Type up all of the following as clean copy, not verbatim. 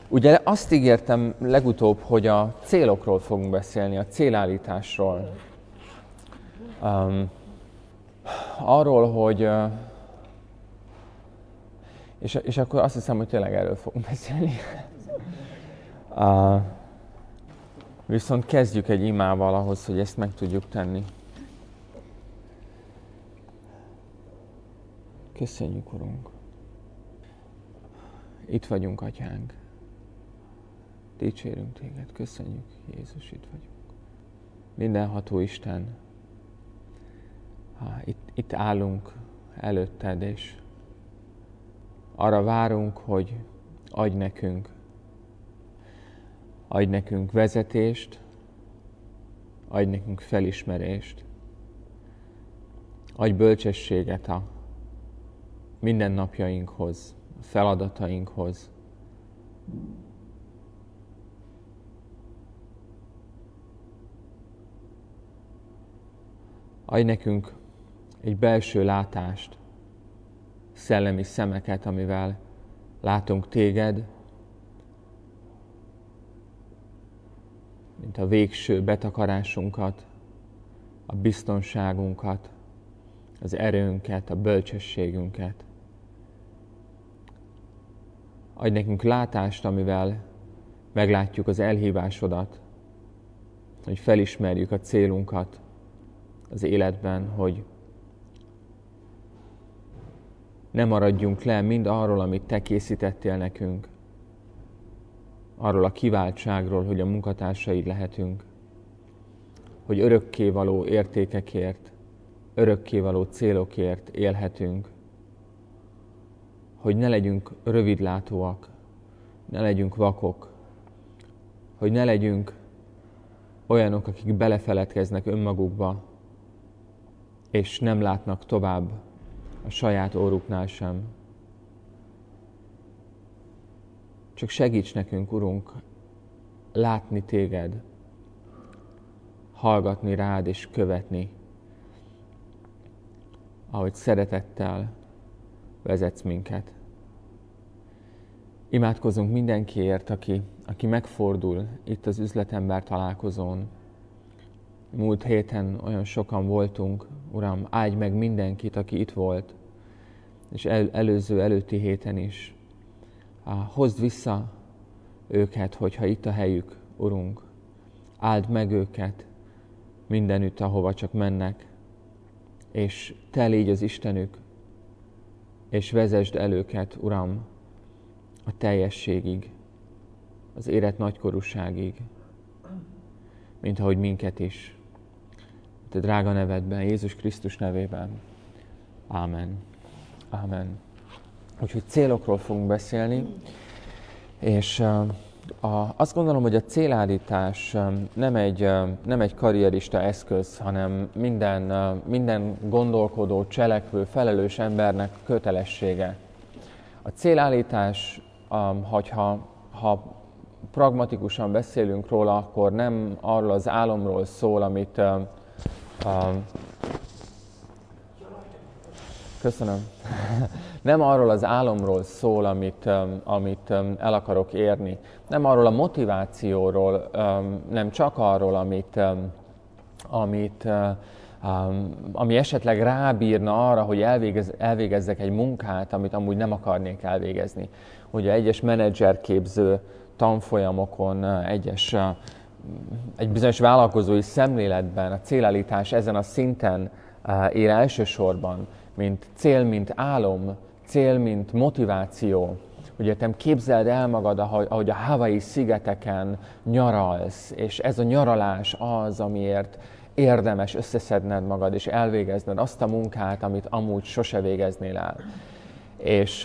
Ugye azt ígértem legutóbb, hogy a célokról fogunk beszélni, a célállításról. Arról, hogy... És akkor azt hiszem, hogy tényleg erről fogunk beszélni. Viszont kezdjük egy imával ahhoz, hogy ezt meg tudjuk tenni. Köszönjük, Urunk! Itt vagyunk, Atyánk! Dicsérünk Téged, köszönjük, Jézus, itt vagyunk. Mindenható Isten, itt állunk előtted, és arra várunk, hogy adj nekünk vezetést, adj nekünk felismerést, adj bölcsességet a mindennapjainkhoz, a feladatainkhoz. Adj nekünk egy belső látást, szellemi szemeket, amivel látunk Téged, mint a végső betakarásunkat, a biztonságunkat, az erőnket, a bölcsességünket. Adj nekünk látást, amivel meglátjuk az elhívásodat, hogy felismerjük a célunkat az életben, hogy ne maradjunk le mind arról, amit Te készítettél nekünk, arról a kiváltságról, hogy a munkatársaid lehetünk, hogy örökkévaló értékekért, örökkévaló célokért élhetünk, hogy ne legyünk rövidlátóak, ne legyünk vakok, hogy ne legyünk olyanok, akik belefeledkeznek önmagukba, és nem látnak tovább a saját óruknál sem. Csak segíts nekünk, Urunk, látni Téged, hallgatni rád és követni, ahogy szeretettel vezetsz minket. Imádkozunk mindenkiért, aki megfordul itt az üzletember találkozón. Múlt héten olyan sokan voltunk, Uram, áldj meg mindenkit, aki itt volt, és előtti héten is. Hozd vissza őket, hogyha itt a helyük, Urunk. Áld meg őket mindenütt, ahova csak mennek, és Te légy az Istenük, és vezesd el őket, Uram, a teljességig, az élet nagykorúságig, mint ahogy minket is. Te drága nevedben, Jézus Krisztus nevében. Ámen. Ámen. Úgyhogy célokról fogunk beszélni, és azt gondolom, hogy a célállítás nem egy karrierista eszköz, hanem minden gondolkodó, cselekvő, felelős embernek kötelessége. A célállítás, ha pragmatikusan beszélünk róla, akkor nem arról az álomról szól, amit... Köszönöm. Nem arról az álomról szól, amit el akarok érni. Nem arról a motivációról, nem csak arról, ami esetleg rábírna arra, hogy elvégezzek egy munkát, amit amúgy nem akarnék elvégezni. Ugye egyes menedzserképző tanfolyamokon, egy bizonyos vállalkozói szemléletben a célállítás ezen a szinten él elsősorban, mint cél, mint álom, cél, mint motiváció. Ugye te képzeld el magad, ahogy a Hawaii szigeteken nyaralsz, és ez a nyaralás az, amiért érdemes összeszedned magad, és elvégezned azt a munkát, amit amúgy sose végeznél el. És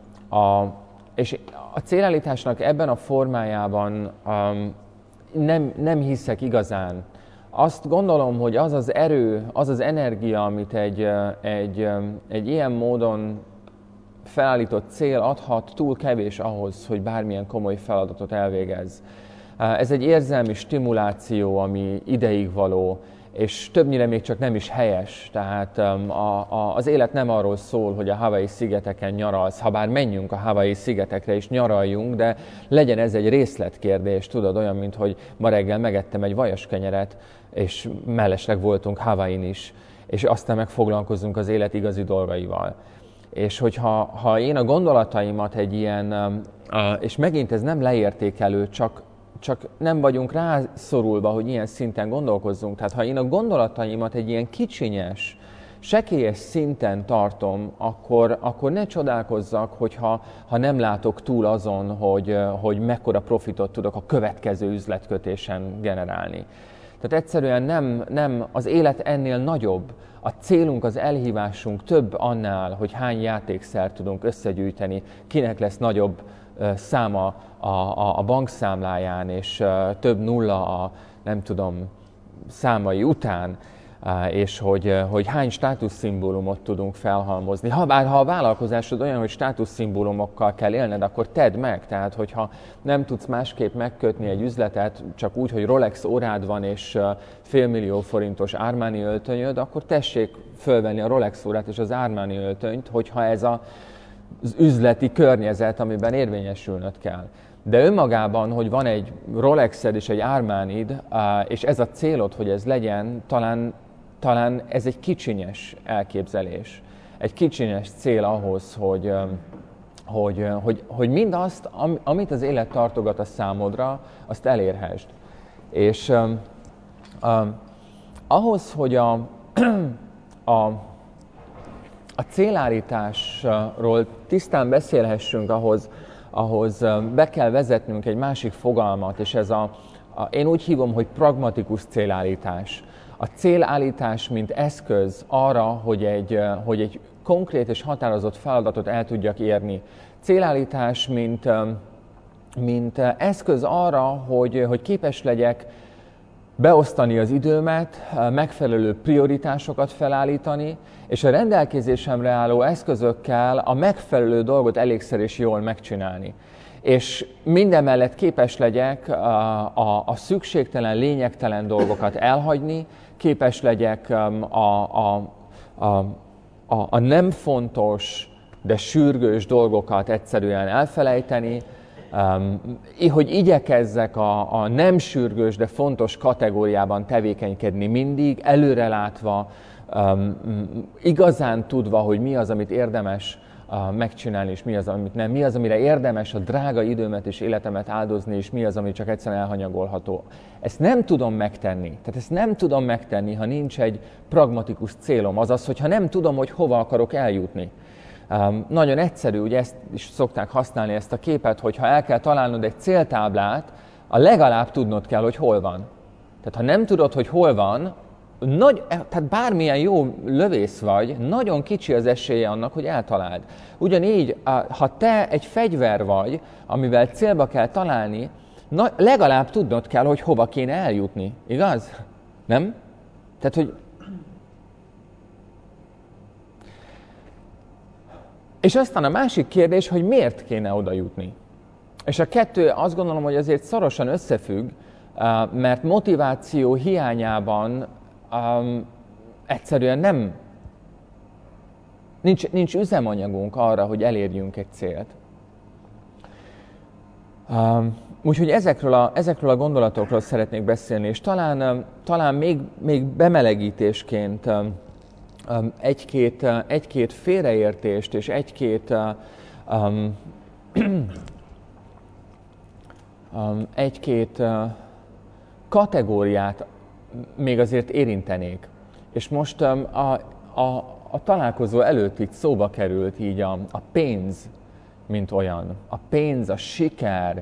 a célállításnak ebben a formájában nem hiszek igazán. Azt gondolom, hogy az az erő, az az energia, amit egy ilyen módon felállított cél adhat, túl kevés ahhoz, hogy bármilyen komoly feladatot elvégezz. Ez egy érzelmi stimuláció, ami ideig való, és többnyire még csak nem is helyes. Tehát az élet nem arról szól, hogy a Hawaii szigeteken nyaralsz, ha bár menjünk a Hawaii szigetekre és nyaraljunk, de legyen ez egy részletkérdés, tudod, olyan, mint hogy ma reggel megettem egy vajaskenyeret, és mellesleg voltunk Hawaii-n is, és aztán meg foglalkozunk az élet igazi dolgaival. És hogyha én a gondolataimat egy ilyen, és megint ez nem leértékelő, csak nem vagyunk rászorulva, hogy ilyen szinten gondolkozzunk. Tehát ha én a gondolataimat egy ilyen kicsinyes, sekélyes szinten tartom, akkor ne csodálkozzak, hogyha nem látok túl azon, hogy mekkora profitot tudok a következő üzletkötésen generálni. Tehát egyszerűen nem az élet ennél nagyobb. A célunk, az elhívásunk több annál, hogy hány játékszert tudunk összegyűjteni, kinek lesz nagyobb száma a bankszámláján, és több nulla a, nem tudom, számai után, és hogy hány státuszszimbólumot tudunk felhalmozni. Ha a vállalkozásod olyan, hogy státuszszimbólumokkal kell élned, akkor tedd meg. Tehát, hogyha nem tudsz másképp megkötni egy üzletet, csak úgy, hogy Rolex órád van, és $500 000 forintos Armani öltönyöd, akkor tessék fölvenni a Rolex órát és az Armani öltönyt, hogyha ez az üzleti környezet, amiben érvényesülnöd kell. De önmagában, hogy van egy Rolexed és egy Armanid, és ez a célod, hogy ez legyen, talán ez egy kicsinyes elképzelés. Egy kicsinyes cél ahhoz, hogy mindazt, amit az élet tartogat a számodra, azt elérhessd. És ahhoz, hogy a célállításról tisztán beszélhessünk, ahhoz be kell vezetnünk egy másik fogalmat, és ez én úgy hívom, hogy pragmatikus célállítás. A célállítás, mint eszköz arra, hogy egy konkrét és határozott feladatot el tudjak érni. Célállítás, mint eszköz arra, hogy képes legyek beosztani az időmet, megfelelő prioritásokat felállítani, és a rendelkezésemre álló eszközökkel a megfelelő dolgot elégszer és jól megcsinálni. És mindemellett képes legyek a szükségtelen, lényegtelen dolgokat elhagyni, képes legyek a nem fontos, de sürgős dolgokat egyszerűen elfelejteni, hogy igyekezzek a nem sürgős, de fontos kategóriában tevékenykedni mindig, előrelátva, igazán tudva, hogy mi az, amit érdemes megcsinálni, és mi az, amit nem. Mi az, amire érdemes a drága időmet és életemet áldozni, és mi az, ami csak egyszerűen elhanyagolható. Ezt nem tudom megtenni. Tehát ezt nem tudom megtenni, ha nincs egy pragmatikus célom. Azaz, hogyha nem tudom, hogy hova akarok eljutni. Nagyon egyszerű, ugye ezt is szokták használni, ezt a képet, hogy ha el kell találnod egy céltáblát, legalább tudnod kell, hogy hol van. Tehát ha nem tudod, hogy hol van, tehát bármilyen jó lövész vagy, nagyon kicsi az esélye annak, hogy eltaláld. Ugyanígy, ha te egy fegyver vagy, amivel célba kell találni, legalább tudnod kell, hogy hova kéne eljutni. Igaz? Nem? Tehát, hogy... És aztán a másik kérdés, hogy miért kéne oda jutni. És a kettő azt gondolom, hogy azért szorosan összefügg, mert motiváció hiányában egyszerűen nincs üzemanyagunk arra, hogy elérjünk egy célt. Úgyhogy ezekről a gondolatokról szeretnék beszélni, és talán még bemelegítésként egy-két félreértést és egy-két kategóriát még azért érintenék. És most a találkozó előtt itt szóba került így a pénz, mint olyan. A pénz, a siker,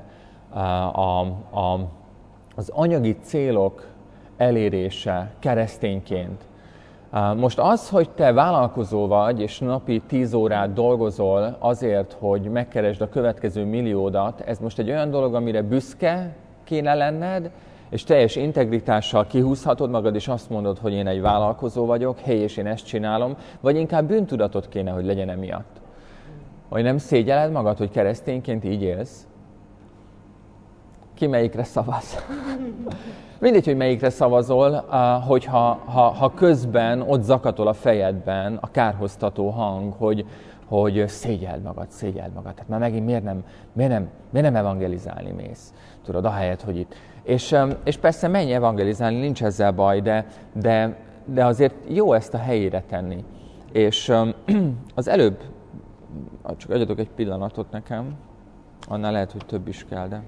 az anyagi célok elérése keresztényként. Most az, hogy te vállalkozó vagy, és napi 10 órát dolgozol azért, hogy megkeresd a következő milliódat, ez most egy olyan dolog, amire büszke kéne lenned, és teljes integritással kihúzhatod magad, és azt mondod, hogy én egy vállalkozó vagyok, és én ezt csinálom, vagy inkább bűntudatot kéne, hogy legyen emiatt. Vagy nem szégyelled magad, hogy keresztényként így élsz? Ki melyikre szavaz? Mindegy, hogy melyikre szavazol, hogyha közben ott zakatol a fejedben a kárhoztató hang, hogy szégyeld magad. Tehát már megint miért nem evangelizálni mész? Tudod, ahelyett, hogy itt. És persze menj evangelizálni, nincs ezzel baj, de azért jó ezt a helyére tenni. És az előbb, csak adjatok egy pillanatot nekem, annál lehet, hogy több is kell, de...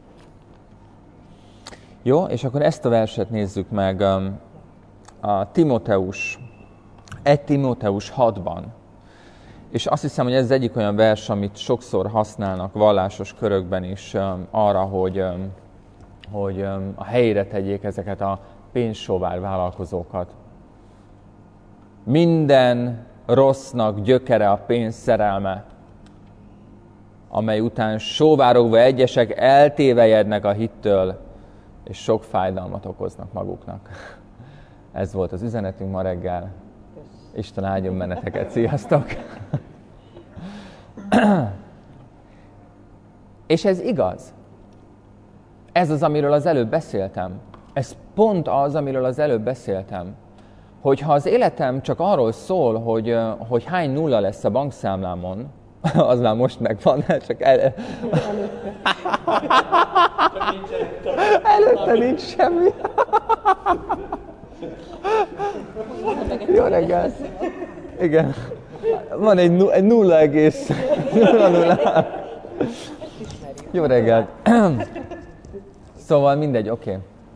Jó, és akkor ezt a verset nézzük meg a Timóteus 6-ban. És azt hiszem, hogy ez az egyik olyan vers, amit sokszor használnak vallásos körökben is arra, hogy a helyére tegyék ezeket a pénzsóvár vállalkozókat. Minden rossznak gyökere a pénz szerelme, amely után sóvárogva egyesek eltévejednek a hittől, és sok fájdalmat okoznak maguknak. Ez volt az üzenetünk ma reggel. Isten áldjon benneteket. Sziasztok! És ez igaz. Ez az, amiről az előbb beszéltem. Ez pont az, amiről az előbb beszéltem. Hogyha az életem csak arról szól, hogy hány nulla lesz a bankszámlámon, az már most megvan, csak előtte nincs semmi. Jó reggelt! Igen. Van egy 0,00. Jó reggelt! Szóval mindegy, oké.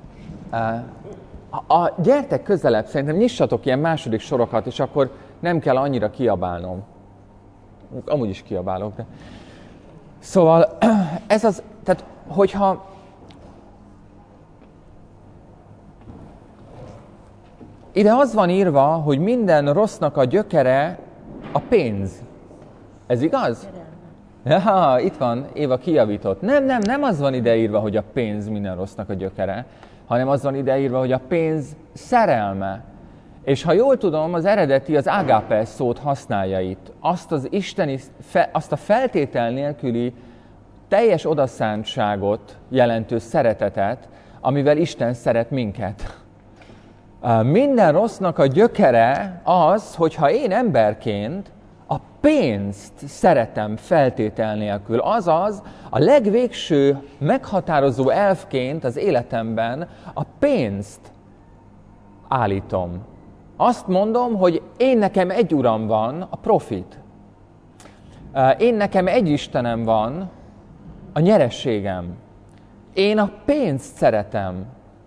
Gyertek közelebb, szerintem nyissatok ilyen második sorokat, és akkor nem kell annyira kiabálnom. Amúgy is kiabálok, de... Szóval ez az, tehát hogyha... Ide az van írva, hogy minden rossznak a gyökere a pénz. Ez igaz? Ja, itt van, Éva kijavított. Nem az van ideírva, hogy a pénz minden rossznak a gyökere, hanem az van ideírva, hogy a pénz szerelme. És ha jól tudom, az eredeti az ágápe szót használja itt. Azt a feltétel nélküli teljes odaszántságot jelentő szeretetet, amivel Isten szeret minket. Minden rossznak a gyökere az, hogyha én emberként a pénzt szeretem feltétel nélkül. Azaz a legvégső meghatározó elvként az életemben a pénzt állítom. Azt mondom, hogy én nekem egy uram van, a profit. Én nekem egy Istenem van, a nyerességem. Én a pénzt szeretem.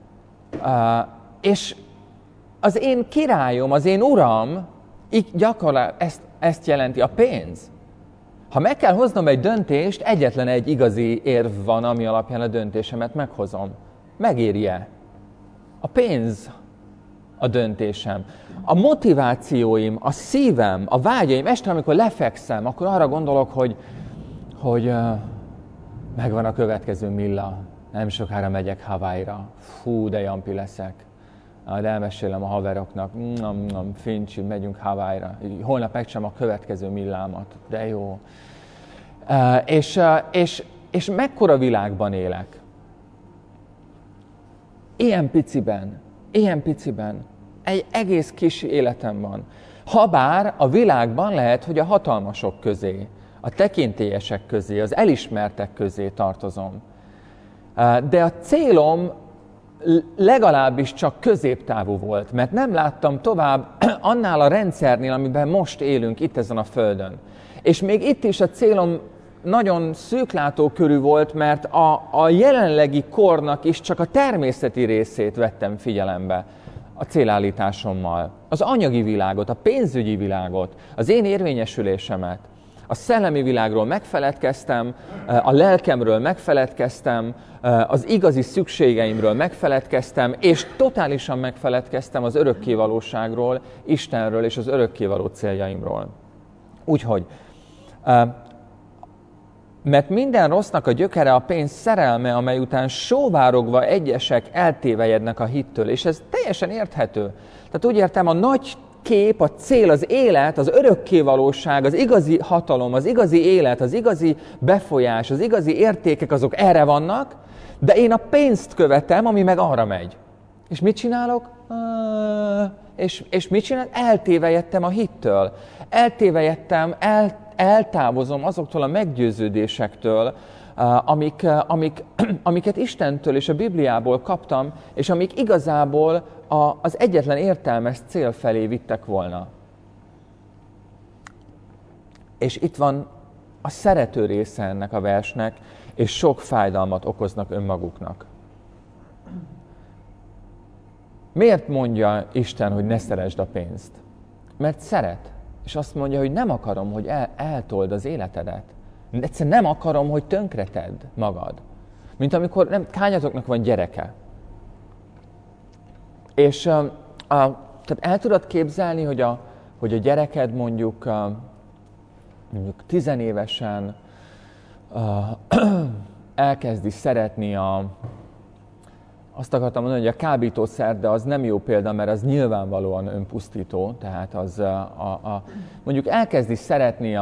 És az én királyom, az én uram, így gyakorlatilag ezt jelenti a pénz. Ha meg kell hoznom egy döntést, egyetlen egy igazi érv van, ami alapján a döntésemet meghozom. Megéri-e? A pénz a döntésem. A motivációim, a szívem, a vágyaim, este, amikor lefekszem, akkor arra gondolok, hogy megvan a következő milla. Nem sokára megyek Hawaii-ra. Fú, de jampi leszek. De elmesélem a haveroknak, Fincsi, megyünk Hawaii-ra. Holnap megcsinálom a következő millámat. De jó. És mekkora világban élek? Ilyen piciben. Egy egész kis életem van. Habár a világban lehet, hogy a hatalmasok közé, a tekintélyesek közé, az elismertek közé tartozom. De a célom legalábbis csak középtávú volt, mert nem láttam tovább annál a rendszernél, amiben most élünk itt ezen a földön. És még itt is a célom nagyon szűklátókörű volt, mert a jelenlegi kornak is csak a természeti részét vettem figyelembe a célállításommal. Az anyagi világot, a pénzügyi világot, az én érvényesülésemet, a szellemi világról megfeledkeztem, a lelkemről megfeledkeztem, az igazi szükségeimről megfeledkeztem, és totálisan megfeledkeztem az örökkévalóságról, Istenről és az örökkévaló céljaimról. Úgyhogy, mert minden rossznak a gyökere a pénz szerelme, amely után sóvárogva egyesek eltévejednek a hittől, és ez teljesen érthető. Tehát úgy értem, a nagy kép, a cél, az élet, az örökkévalóság, az igazi hatalom, az igazi élet, az igazi befolyás, az igazi értékek, azok erre vannak, de én a pénzt követem, ami meg arra megy. És mit csinálok? És mit csinál? Eltévejettem a hittől. Eltévejettem, eltávozom azoktól a meggyőződésektől, amiket Istentől és a Bibliából kaptam, és amik igazából az egyetlen értelmes cél felé vittek volna. És itt van a szerető része ennek a versnek, és sok fájdalmat okoznak önmaguknak. Miért mondja Isten, hogy ne szeresd a pénzt? Mert szeret. És azt mondja, hogy nem akarom, hogy eltold az életedet. Egyszerűen nem akarom, hogy tönkretedd magad. Mint amikor kányatoknak van gyereke. És tehát el tudod képzelni, hogy a gyereked mondjuk 10 évesen elkezdi szeretni azt akartam mondani, hogy a kábítószer, de az nem jó példa, mert az nyilvánvalóan önpusztító, tehát az mondjuk elkezdi szeretni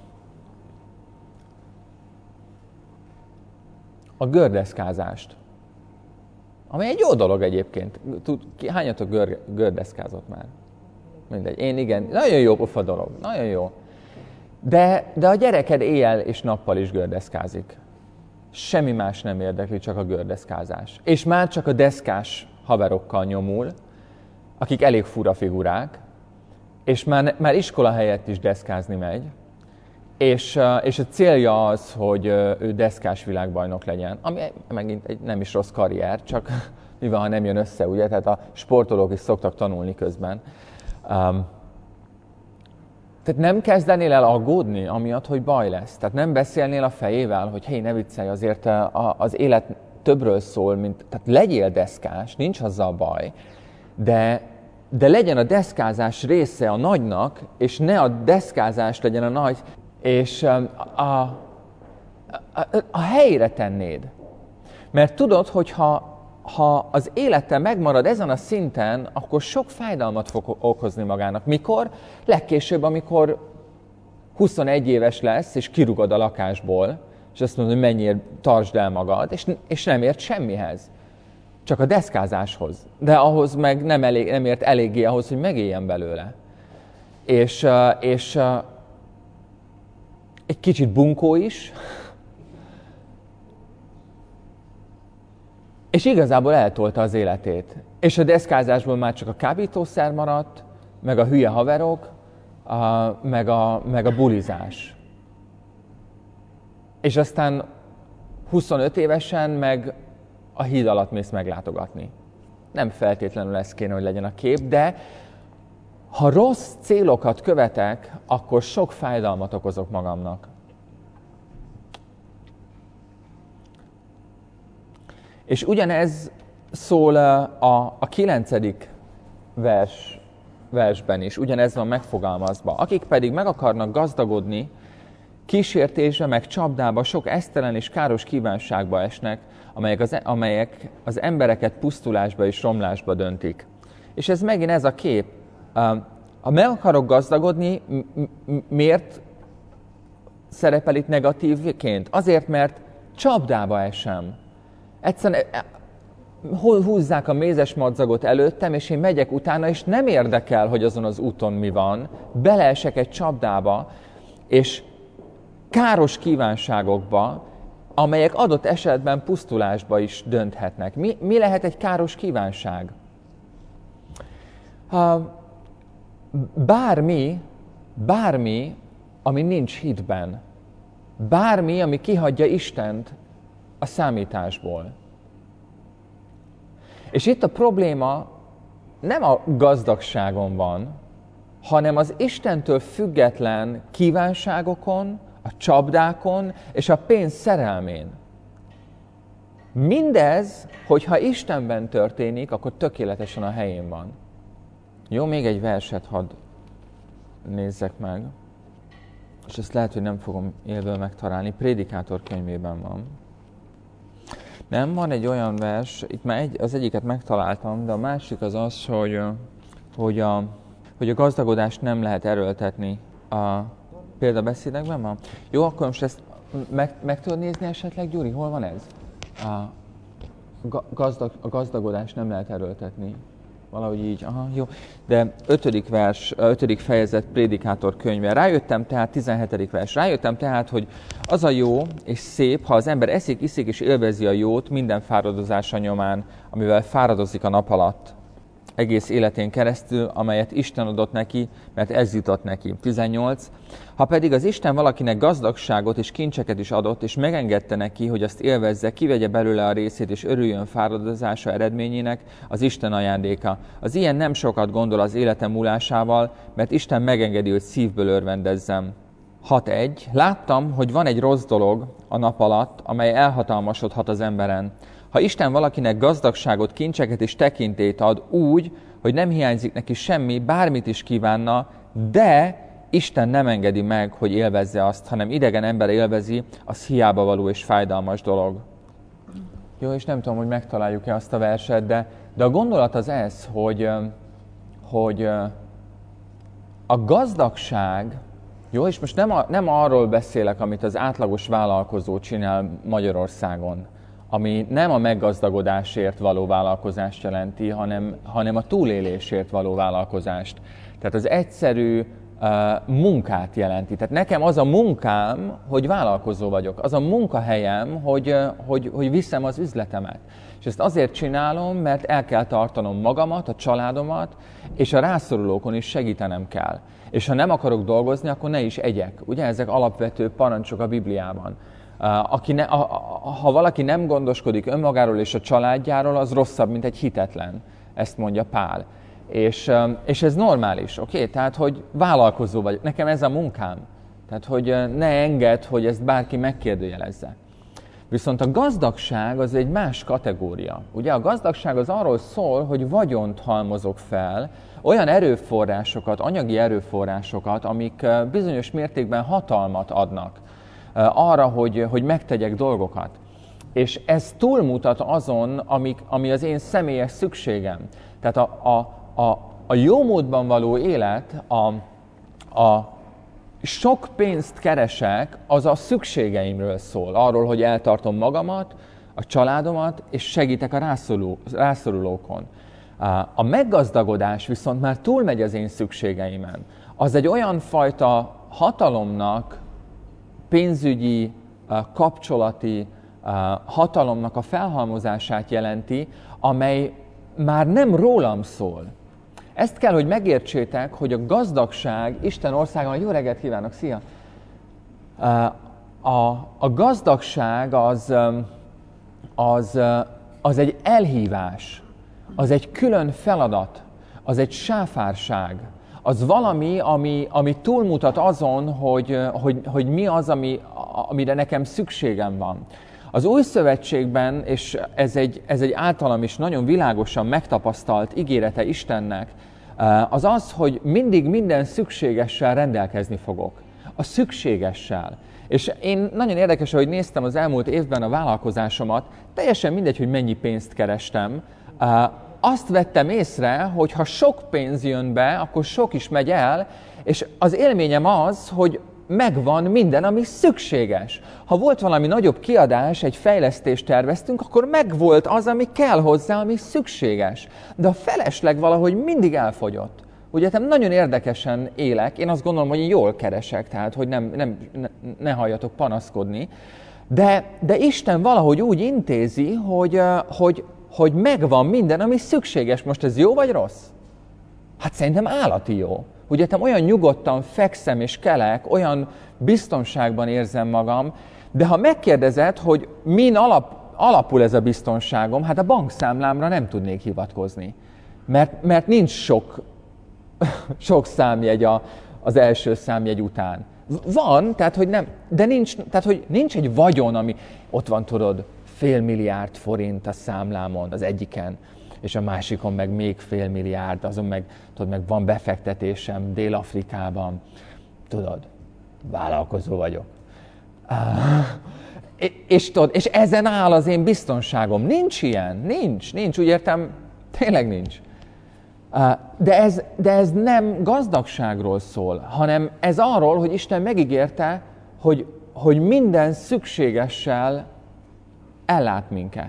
a gördeszkázást, ami egy jó dolog egyébként. Hányatok gördeszkázott már? Mindegy. Én igen, nagyon jó pofa dolog, nagyon jó. De a gyereked éjjel és nappal is gördeszkázik. Semmi más nem érdekli, csak a gördeszkázás. És már csak a deszkás haverokkal nyomul, akik elég fura figurák, és már iskola helyett is deszkázni megy, és a célja az, hogy ő deszkás világbajnok legyen, ami megint egy nem is rossz karrier, csak mi van, ha nem jön össze, ugye? Tehát a sportolók is szoktak tanulni közben. Tehát nem kezdenél el aggódni, amiatt, hogy baj lesz. Tehát nem beszélnél a fejével, hogy hé, ne viccelj, azért az élet többről szól, tehát legyél deszkás, nincs azzal baj, de legyen a deszkázás része a nagynak, és ne a deszkázás legyen a nagy, és a helyére tennéd. Mert tudod, hogy ha az élete megmarad ezen a szinten, akkor sok fájdalmat fog okozni magának. Mikor? Legkésőbb, amikor 21 éves lesz, és kirugod a lakásból, és azt mondod, hogy menjél, tartsd el magad, és nem ért semmihez. Csak a deszkázáshoz. De ahhoz meg nem ért eléggé ahhoz, hogy megéljen belőle. És egy kicsit bunkó is, és igazából eltolta az életét. És a deszkázásból már csak a kábítószer maradt, meg a hülye haverok, meg a bulizás. És aztán 25 évesen meg a híd alatt mész meglátogatni. Nem feltétlenül ez kéne, hogy legyen a kép, de ha rossz célokat követek, akkor sok fájdalmat okozok magamnak. És ugyanez szól a 9. versben is, ugyanez van megfogalmazva. Akik pedig meg akarnak gazdagodni, kísértésbe meg csapdába, sok esztelen és káros kívánságba esnek, amelyek az embereket pusztulásba és romlásba döntik. És ez megint ez a kép. Ha meg akarok gazdagodni, miért szerepel itt negatívként? Azért, mert csapdába esem. Egyszerűen húzzák a mézes madzagot előttem, és én megyek utána, és nem érdekel, hogy azon az úton mi van. Beleesek egy csapdába, és káros kívánságokba, amelyek adott esetben pusztulásba is dönthetnek. Mi lehet egy káros kívánság? Bármi, ami nincs hitben. Bármi, ami kihagyja Istent a számításból. És itt a probléma nem a gazdagságon van, hanem az Istentől független kívánságokon, a csapdákon és a pénz szerelmén. Mindez, hogyha Istenben történik, akkor tökéletesen a helyén van. Jó, még egy verset hadd nézzek meg, és ezt lehet, hogy nem fogom élből megtalálni. Prédikátor könyvében van. Nem, van egy olyan vers, itt már az egyiket megtaláltam, de a másik az az, hogy hogy a gazdagodást nem lehet erőltetni. A példabeszédekben van? Jó, akkor most ezt meg tudod nézni esetleg, Gyuri? Hol van ez? A gazdagodást nem lehet erőltetni. Valahogy így, aha, jó. De 5. vers, 5. fejezet Prédikátor könyve. Rájöttem tehát, 17. vers. Rájöttem tehát, hogy az a jó és szép, ha az ember eszik, iszik és élvezi a jót minden fáradozása nyomán, amivel fáradozik a nap alatt. Egész életén keresztül, amelyet Isten adott neki, mert ez jutott neki. 18. Ha pedig az Isten valakinek gazdagságot és kincseket is adott, és megengedte neki, hogy azt élvezze, kivegye belőle a részét, és örüljön fáradozása eredményének, az Isten ajándéka. Az ilyen nem sokat gondol az élete múlásával, mert Isten megengedi, hogy szívből örvendezzem. 6.1. Láttam, hogy van egy rossz dolog a nap alatt, amely elhatalmasodhat az emberen. Ha Isten valakinek gazdagságot, kincseket és tekintélyt ad úgy, hogy nem hiányzik neki semmi, bármit is kívánna, de Isten nem engedi meg, hogy élvezze azt, hanem idegen ember élvezi, az hiába való és fájdalmas dolog. Jó, és nem tudom, hogy megtaláljuk-e azt a verset, de a gondolat az ez, hogy a gazdagság, jó, és most nem arról beszélek, amit az átlagos vállalkozó csinál Magyarországon, ami nem a meggazdagodásért való vállalkozást jelenti, hanem a túlélésért való vállalkozást. Tehát az egyszerű munkát jelenti. Tehát nekem az a munkám, hogy vállalkozó vagyok. Az a munkahelyem, hogy viszem az üzletemet. És ezt azért csinálom, mert el kell tartanom magamat, a családomat, és a rászorulókon is segítenem kell. És ha nem akarok dolgozni, akkor ne is egyek. Ugye ezek alapvető parancsok a Bibliában. Ha valaki nem gondoskodik önmagáról és a családjáról, az rosszabb, mint egy hitetlen. Ezt mondja Pál. És ez normális, oké? Tehát, hogy vállalkozó vagyok. Nekem ez a munkám. Tehát, hogy ne engedd, hogy ezt bárki megkérdőjelezze. Viszont a gazdagság az egy más kategória. Ugye a gazdagság az arról szól, hogy vagyont halmozok fel, olyan erőforrásokat, anyagi erőforrásokat, amik bizonyos mértékben hatalmat adnak arra, hogy megtegyek dolgokat. És ez túlmutat azon, ami az én személyes szükségem. Tehát a jó módban való élet, a sok pénzt keresek, az a szükségeimről szól. Arról, hogy eltartom magamat, a családomat, és segítek a rászorulókon. A meggazdagodás viszont már túlmegy az én szükségeimen. Az egy olyan fajta hatalomnak, pénzügyi, kapcsolati hatalomnak a felhalmozását jelenti, amely már nem rólam szól. Ezt kell, hogy megértsétek, hogy a gazdagság Isten országban, jó reggelt kívánok, szia! A gazdagság az egy elhívás, az egy külön feladat, az egy sáfárság, az valami, ami túlmutat azon, hogy mi az, amire nekem szükségem van. Az Új Szövetségben, és ez egy általam is nagyon világosan megtapasztalt ígérete Istennek, az az, hogy mindig minden szükségessel rendelkezni fogok. A szükségessel. És én nagyon érdekes, hogy néztem az elmúlt évben a vállalkozásomat, teljesen mindegy, hogy mennyi pénzt kerestem, azt vettem észre, hogy ha sok pénz jön be, akkor sok is megy el, és az élményem az, hogy megvan minden, ami szükséges. Ha volt valami nagyobb kiadás, egy fejlesztést terveztünk, akkor megvolt az, ami kell hozzá, ami szükséges. De a felesleg valahogy mindig elfogyott. Ugye nagyon érdekesen élek, én azt gondolom, hogy én jól keresek, tehát hogy ne halljatok panaszkodni, de Isten valahogy úgy intézi, hogy megvan minden, ami szükséges. Most ez jó vagy rossz? Hát szerintem állati jó. Ugye olyan nyugodtan fekszem és kelek, olyan biztonságban érzem magam, de ha megkérdezed, hogy min alapul ez a biztonságom, hát a bankszámlámra nem tudnék hivatkozni. Mert nincs sok számjegy az első számjegy után. Van, tehát hogy nem, de nincs egy vagyon, ami ott van, tudod, $500 millió forint a számlámon az egyiken, és a másikon meg még $500 millió, azon meg van befektetésem Dél-Afrikában. Tudod, vállalkozó vagyok. És ezen áll az én biztonságom. Nincs ilyen, nincs, úgy értem, tényleg nincs. De ez nem gazdagságról szól, hanem ez arról, hogy Isten megígérte, hogy minden szükségessel ellát minket.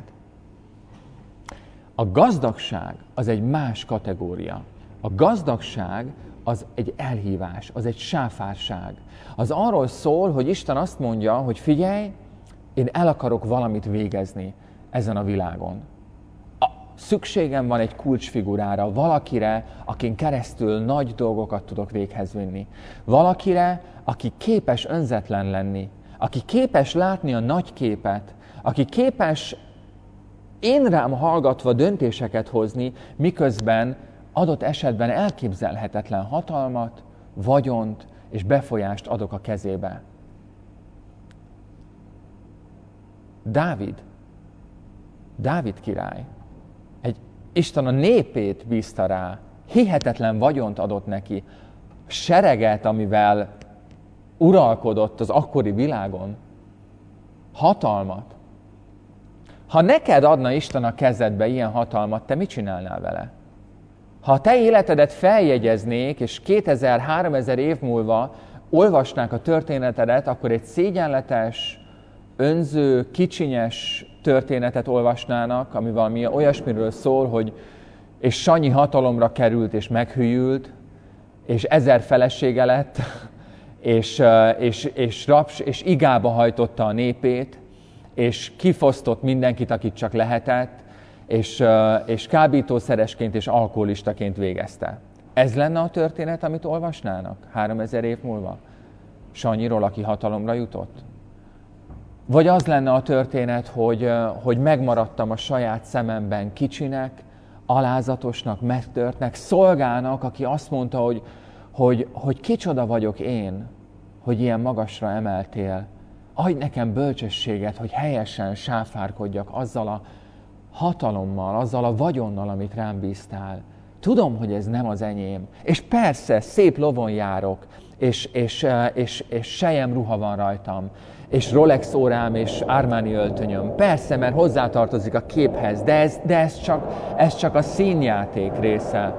A gazdagság az egy más kategória. A gazdagság az egy elhívás, az egy sáfárság. Az arról szól, hogy Isten azt mondja, hogy figyelj, én el akarok valamit végezni ezen a világon. Szükségem van egy kulcsfigurára, valakire, akin keresztül nagy dolgokat tudok véghez vinni. Valakire, aki képes önzetlen lenni, aki képes látni a nagy képet, aki képes én rám hallgatva döntéseket hozni, miközben adott esetben elképzelhetetlen hatalmat, vagyont és befolyást adok a kezébe. Dávid király. Isten a népét bízta rá, hihetetlen vagyont adott neki, sereget, amivel uralkodott az akkori világon, hatalmat. Ha neked adna Isten a kezedbe ilyen hatalmat, te mit csinálnál vele? Ha a te életedet feljegyeznék, és 2000-3000 év múlva olvasnák a történetedet, akkor egy szégyenletes, önző, kicsinyes történetet olvasnának, ami valami olyasmiről szól, hogy és Sanyi hatalomra került, és meghűült, és 1000 felesége lett, és igába hajtotta a népét, és kifosztott mindenkit, akit csak lehetett, és kábítószeresként és alkoholistaként végezte. Ez lenne a történet, amit olvasnának 3000 év múlva? Sanyiról, aki hatalomra jutott? Vagy az lenne a történet, hogy megmaradtam a saját szememben kicsinek, alázatosnak, megtörtnek, szolgának, aki azt mondta, hogy kicsoda vagyok én, hogy ilyen magasra emeltél. Adj nekem bölcsességet, hogy helyesen sáfárkodjak azzal a hatalommal, azzal a vagyonnal, amit rám bíztál. Tudom, hogy ez nem az enyém. És persze, szép lovon járok, és sejem ruha van rajtam, és Rolex órám, és Armani öltönyöm. Persze, mert hozzátartozik a képhez, de ez csak a színjáték része.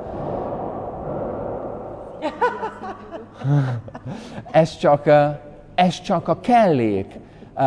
Ez csak a kellék.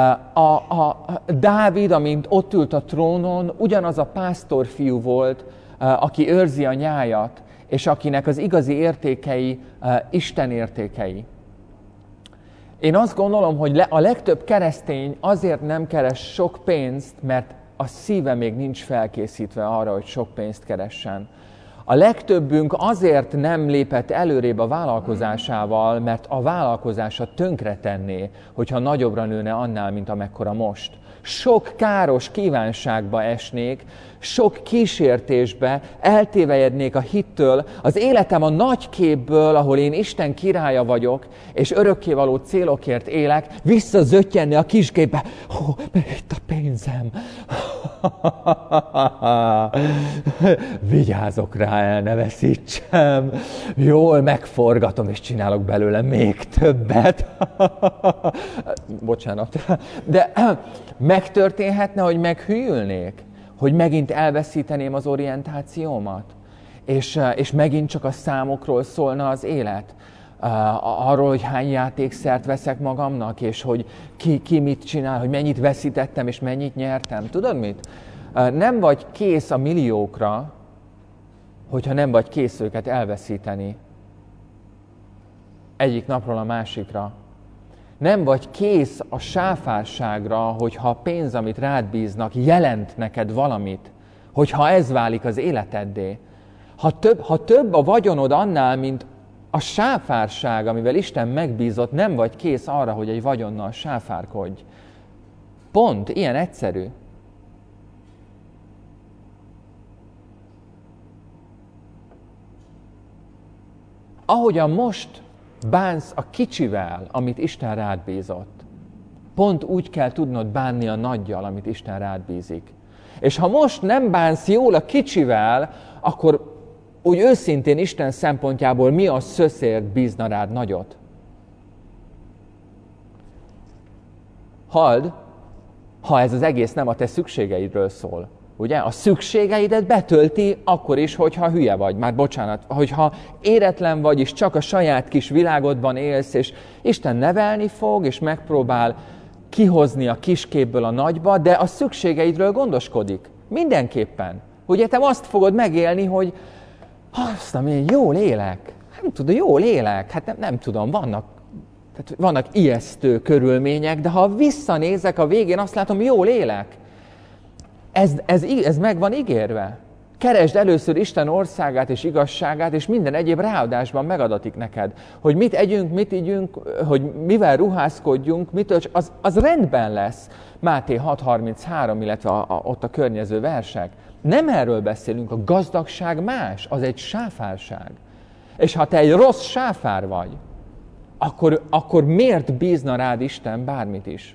Dávid, amint ott ült a trónon, ugyanaz a pásztorfiú volt, aki őrzi a nyájat, és akinek az igazi értékei Isten értékei. Én azt gondolom, hogy a legtöbb keresztény azért nem keres sok pénzt, mert a szíve még nincs felkészítve arra, hogy sok pénzt keressen. A legtöbbünk azért nem lépett előrébb a vállalkozásával, mert a vállalkozása tönkretenné, hogyha nagyobbra nőne annál, mint amekkora most. Sok káros kívánságba esnék, sok kísértésbe, eltévejednék a hittől, az életem a nagy képből, ahol én Isten királya vagyok, és örökkévaló célokért élek, visszazöttyenni a kisképbe. Mert itt a pénzem. Vigyázok rá, el ne veszítsem. Jól megforgatom, és csinálok belőle még többet. Bocsánat. De megtörténhetne, hogy meghűlnék, hogy megint elveszíteném az orientációmat, és megint csak a számokról szólna az élet. Arról, hogy hány játékszert veszek magamnak, és hogy ki mit csinál, hogy mennyit veszítettem, és mennyit nyertem. Tudod mit? Nem vagy kész a milliókra, hogyha nem vagy kész őket elveszíteni. Egyik napról a másikra. Nem vagy kész a sáfárságra, hogyha a pénz, amit rád bíznak, jelent neked valamit, hogyha ez válik az életeddé. Ha több a vagyonod annál, mint a sáfárság, amivel Isten megbízott, nem vagy kész arra, hogy egy vagyonnal sáfárkodj. Pont, ilyen egyszerű. Ahogyan most bánsz a kicsivel, amit Isten rád bízott, pont úgy kell tudnod bánni a nagyjal, amit Isten rád bízik. És ha most nem bánsz jól a kicsivel, akkor úgy őszintén Isten szempontjából mi a szöszért bízna rád nagyot? Halld, ha ez az egész nem a te szükségeidről szól. Ugye? A szükségeidet betölti akkor is, hogyha hülye vagy. Már bocsánat, hogyha éretlen vagy, és csak a saját kis világodban élsz, és Isten nevelni fog, és megpróbál kihozni a kisképből a nagyba, de a szükségeidről gondoskodik. Mindenképpen. Ugye te azt fogod megélni, hogy azt én jól élek. Nem tudom, jól élek. Hát nem tudom, vannak ijesztő körülmények, de ha visszanézek a végén, azt látom, jól élek. Ez meg van ígérve. Keresd először Isten országát és igazságát, és minden egyéb ráadásban megadatik neked. Hogy mit együnk, mit igyünk, hogy mivel ruházkodjunk, az rendben lesz. Máté 6.33, illetve ott a környező versek. Nem erről beszélünk, a gazdagság más, az egy sáfárság. És ha te egy rossz sáfár vagy, akkor miért bízna rád Isten bármit is?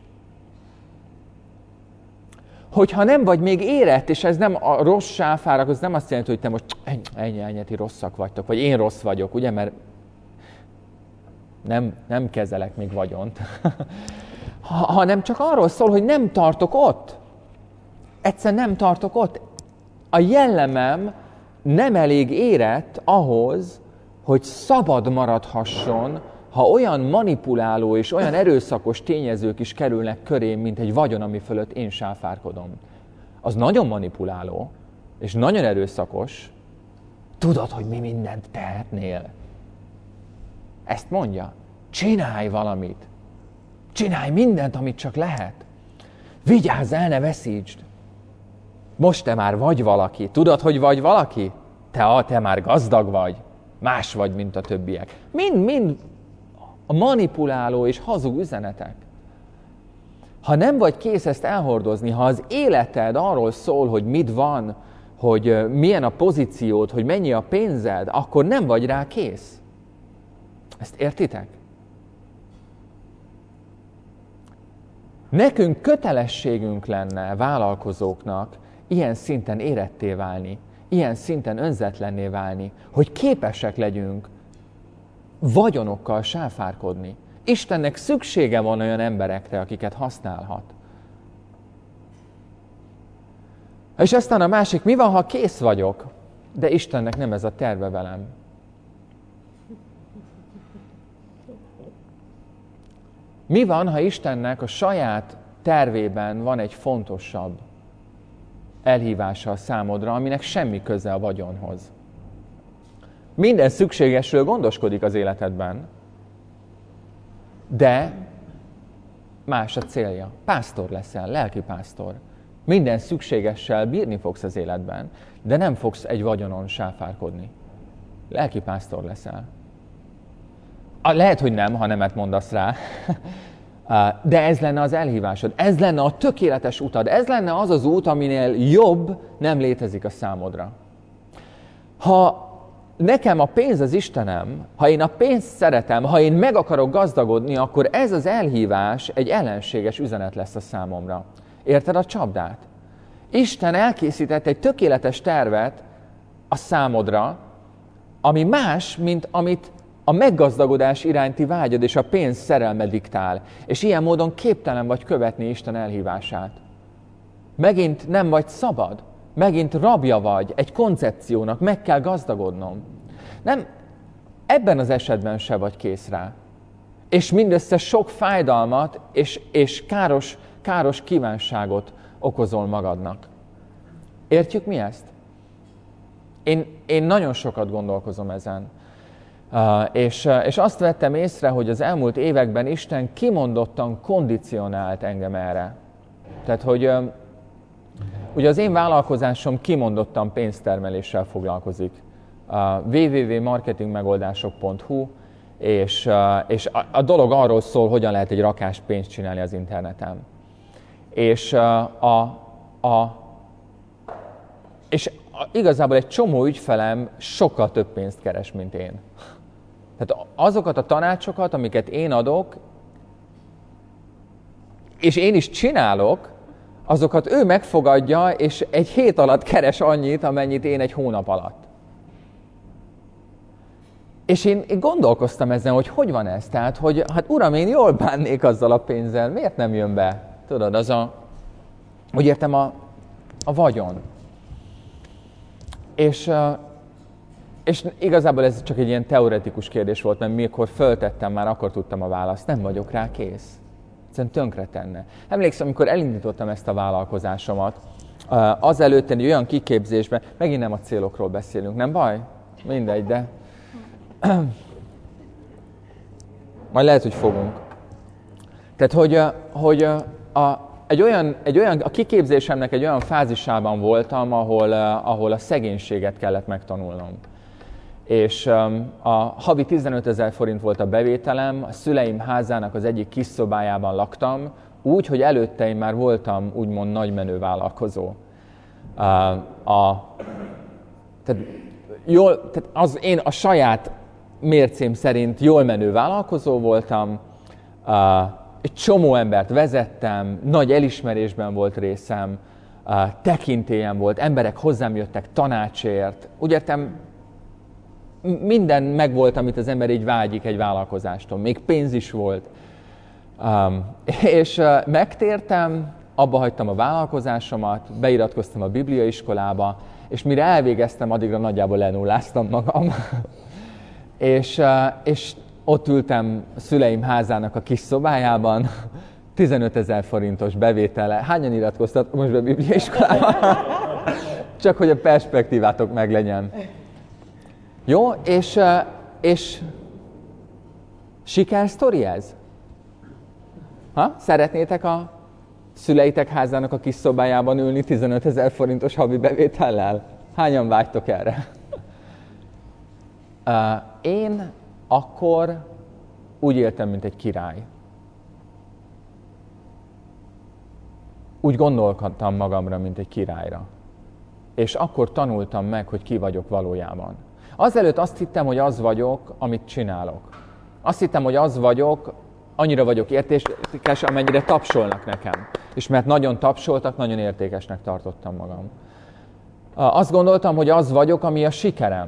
Hogyha nem vagy még érett, és ez nem a rossz sáfárak, az nem azt jelenti, hogy te most ennyi rosszak vagytok, vagy én rossz vagyok, ugye, mert nem kezelek még vagyont. Hanem csak arról szól, hogy nem tartok ott. Egyszerűen nem tartok ott. A jellemem nem elég érett ahhoz, hogy szabad maradhasson, ha olyan manipuláló és olyan erőszakos tényezők is kerülnek körém, mint egy vagyon, ami fölött én sáfárkodom. Az nagyon manipuláló, és nagyon erőszakos. Tudod, hogy mi mindent tehetnél. Ezt mondja. Csinálj valamit. Csinálj mindent, amit csak lehet. Vigyázz, el ne veszítsd. Most te már vagy valaki. Tudod, hogy vagy valaki? Te már gazdag vagy. Más vagy, mint a többiek. Mind a manipuláló és hazug üzenetek. Ha nem vagy kész ezt elhordozni, ha az életed arról szól, hogy mit van, hogy milyen a pozíciód, hogy mennyi a pénzed, akkor nem vagy rá kész. Ezt értitek? Nekünk kötelességünk lenne vállalkozóknak ilyen szinten éretté válni, ilyen szinten önzetlenné válni, hogy képesek legyünk vagyonokkal sáfárkodni. Istennek szüksége van olyan emberekre, akiket használhat. És aztán a másik, mi van, ha kész vagyok, de Istennek nem ez a terve velem? Mi van, ha Istennek a saját tervében van egy fontosabb elhívása a számodra, aminek semmi köze a vagyonhoz? Minden szükségesről gondoskodik az életedben, de más a célja. Pásztor leszel, lelkipásztor. Minden szükségessel bírni fogsz az életben, de nem fogsz egy vagyonon sáfárkodni. Lelkipásztor leszel. Lehet, hogy nem, ha nemet mondasz rá, de ez lenne az elhívásod. Ez lenne a tökéletes utad. Ez lenne az az út, aminél jobb nem létezik a számodra. Ha nekem a pénz az Istenem, ha én a pénzt szeretem, ha én meg akarok gazdagodni, akkor ez az elhívás egy ellenséges üzenet lesz a számomra. Érted a csapdát? Isten elkészített egy tökéletes tervet a számodra, ami más, mint amit a meggazdagodás iránti vágyad és a pénz szerelme diktál. És ilyen módon képtelen vagy követni Isten elhívását. Megint nem vagy szabad. Megint rabja vagy egy koncepciónak, meg kell gazdagodnom. Nem, ebben az esetben se vagy kész rá. És mindössze sok fájdalmat és káros kívánságot okozol magadnak. Értjük mi ezt? Én nagyon sokat gondolkozom ezen. És azt vettem észre, hogy az elmúlt években Isten kimondottan kondicionált engem erre. Tehát, hogy ugye az én vállalkozásom kimondottan pénztermeléssel foglalkozik. www.marketingmegoldások.hu és a dolog arról szól, hogyan lehet egy rakás pénzt csinálni az interneten. És igazából egy csomó ügyfelem sokkal több pénzt keres, mint én. Tehát azokat a tanácsokat, amiket én adok, és én is csinálok, azokat ő megfogadja, és egy hét alatt keres annyit, amennyit én egy hónap alatt. És én gondolkoztam ezen, hogy van ez? Tehát, hogy hát uram, én jól bánnék azzal a pénzzel, miért nem jön be? Tudod, úgy értem a vagyon. És igazából ez csak egy ilyen teoretikus kérdés volt, mert mikor föltettem, már akkor tudtam a választ. Nem vagyok rá kész. Egyszerűen tönkre tenne. Emlékszem, amikor elindítottam ezt a vállalkozásomat, azelőtt egy olyan kiképzésben, megint nem a célokról beszélünk, nem baj? Mindegy, de majd lehet, hogy fogunk. Tehát, hogy a kiképzésemnek egy olyan fázisában voltam, ahol a szegénységet kellett megtanulnom. És a havi 15 000 forint volt a bevételem, a szüleim házának az egyik kis szobájában laktam, úgy, hogy előtte én már voltam úgymond nagymenő vállalkozó. Tehát én a saját mércém szerint jól menő vállalkozó voltam, egy csomó embert vezettem, nagy elismerésben volt részem, tekintélyem volt, emberek hozzám jöttek tanácsért. Úgy értem, minden megvolt, amit az ember így vágyik egy vállalkozástól. Még pénz is volt. És megtértem, abba hagytam a vállalkozásomat, beiratkoztam a bibliaiskolába, és mire elvégeztem, addigra nagyjából lenulláztam magam. és ott ültem a szüleim házának a kis szobájában, 15 000 forintos bevétele. Hányan iratkoztat most be a bibliaiskolába? Csak hogy a perspektívátok meglegyen. Jó, és sikersztori ez? Szeretnétek a szüleitek házának a kis szobájában ülni 15 000 forintos havi bevétellel? Hányan vágytok erre? Én akkor úgy éltem, mint egy király. Úgy gondolkodtam magamra, mint egy királyra. És akkor tanultam meg, hogy ki vagyok valójában. Azelőtt azt hittem, hogy az vagyok, amit csinálok. Azt hittem, hogy az vagyok, annyira vagyok értékes, amennyire tapsolnak nekem. És mert nagyon tapsoltak, nagyon értékesnek tartottam magam. Azt gondoltam, hogy az vagyok, ami a sikerem.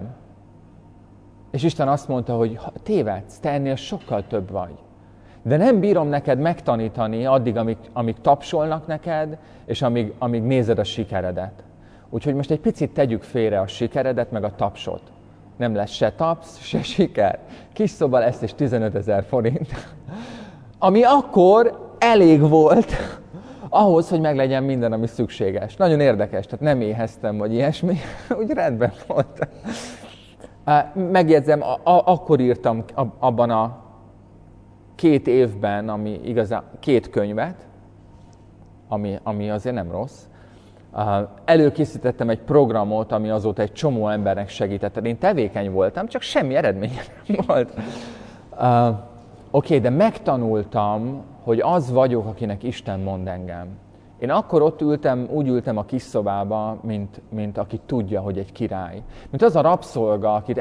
És Isten azt mondta, hogy tévedsz, te ennél sokkal több vagy. De nem bírom neked megtanítani addig, amíg tapsolnak neked, és amíg nézed a sikeredet. Úgyhogy most egy picit tegyük félre a sikeredet, meg a tapsot. Nem lesz se tapsz, se siker. Kis szoba lesz és 15 000 forint. Ami akkor elég volt ahhoz, hogy meglegyen minden, ami szükséges. Nagyon érdekes, tehát nem éheztem, vagy ilyesmi. Úgy rendben volt. Megjegyzem, akkor írtam abban a 2 évben, ami igazán 2 könyvet, ami azért nem rossz. Előkészítettem egy programot, ami azóta egy csomó embernek segített. Én tevékeny voltam, csak semmi eredménye nem volt. Oké, de megtanultam, hogy az vagyok, akinek Isten mond engem. Én akkor ott ültem, úgy ültem a kis szobába, mint aki tudja, hogy egy király. Mint az a rabszolga, akit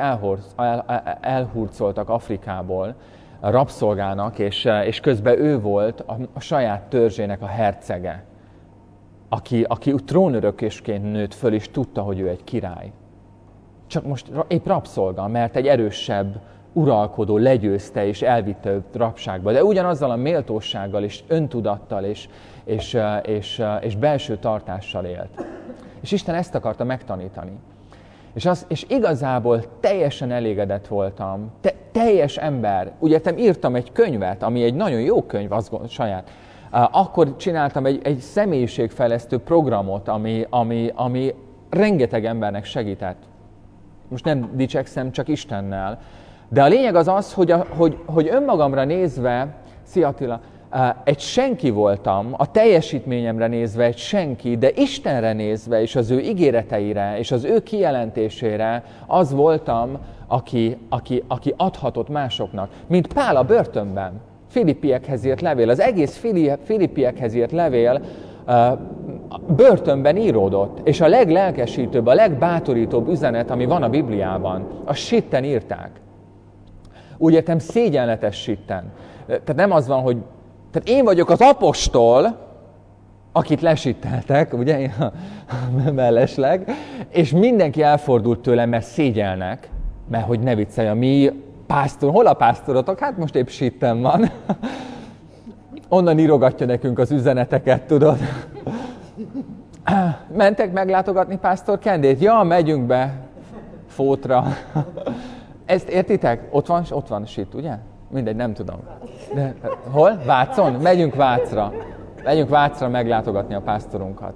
elhurcoltak Afrikából rabszolgának, és közben ő volt a saját törzsének a hercege, aki trónörökösként nőtt föl, és tudta, hogy ő egy király. Csak most épp rabszolga, mert egy erősebb uralkodó legyőzte és elvitte őt rabságba, de ugyanazzal a méltósággal és öntudattal és belső tartással élt. És Isten ezt akarta megtanítani. És igazából teljesen elégedett voltam, teljes ember. Úgy értem, írtam egy könyvet, ami egy nagyon jó könyv, saját. Akkor csináltam egy személyiségfejlesztő programot, ami rengeteg embernek segített. Most nem dicsekszem, csak Istennel. De a lényeg az, hogy önmagamra nézve, szia Attila, egy senki voltam, a teljesítményemre nézve egy senki, de Istenre nézve, és az ő ígéreteire, és az ő kijelentésére az voltam, aki adhatott másoknak. Mint Pál a börtönben, Filippiekhez írt levél. Az egész Filippiekhez írt levél börtönben íródott, és a leglelkesítőbb, a legbátorítóbb üzenet, ami van a Bibliában, a sitten írták. Úgy értem, szégyenletes sitten. Tehát nem az van, hogy tehát én vagyok az apostol, akit lesitteltek, ugye, mellesleg, és mindenki elfordult tőlem, mert szégyelnek, mert hogy ne viccelj, a mi pásztor, hol a pásztorotok? Hát most épp sitten van. Onnan írogatja nekünk az üzeneteket, tudod. Mentek meglátogatni Pásztor Kendét? Ja, megyünk be Fótra. Ezt értitek? Ott van itt, ugye? Mindegy, nem tudom. De, hol? Vácon? Megyünk Vácra. Megyünk Vácra meglátogatni a pásztorunkat.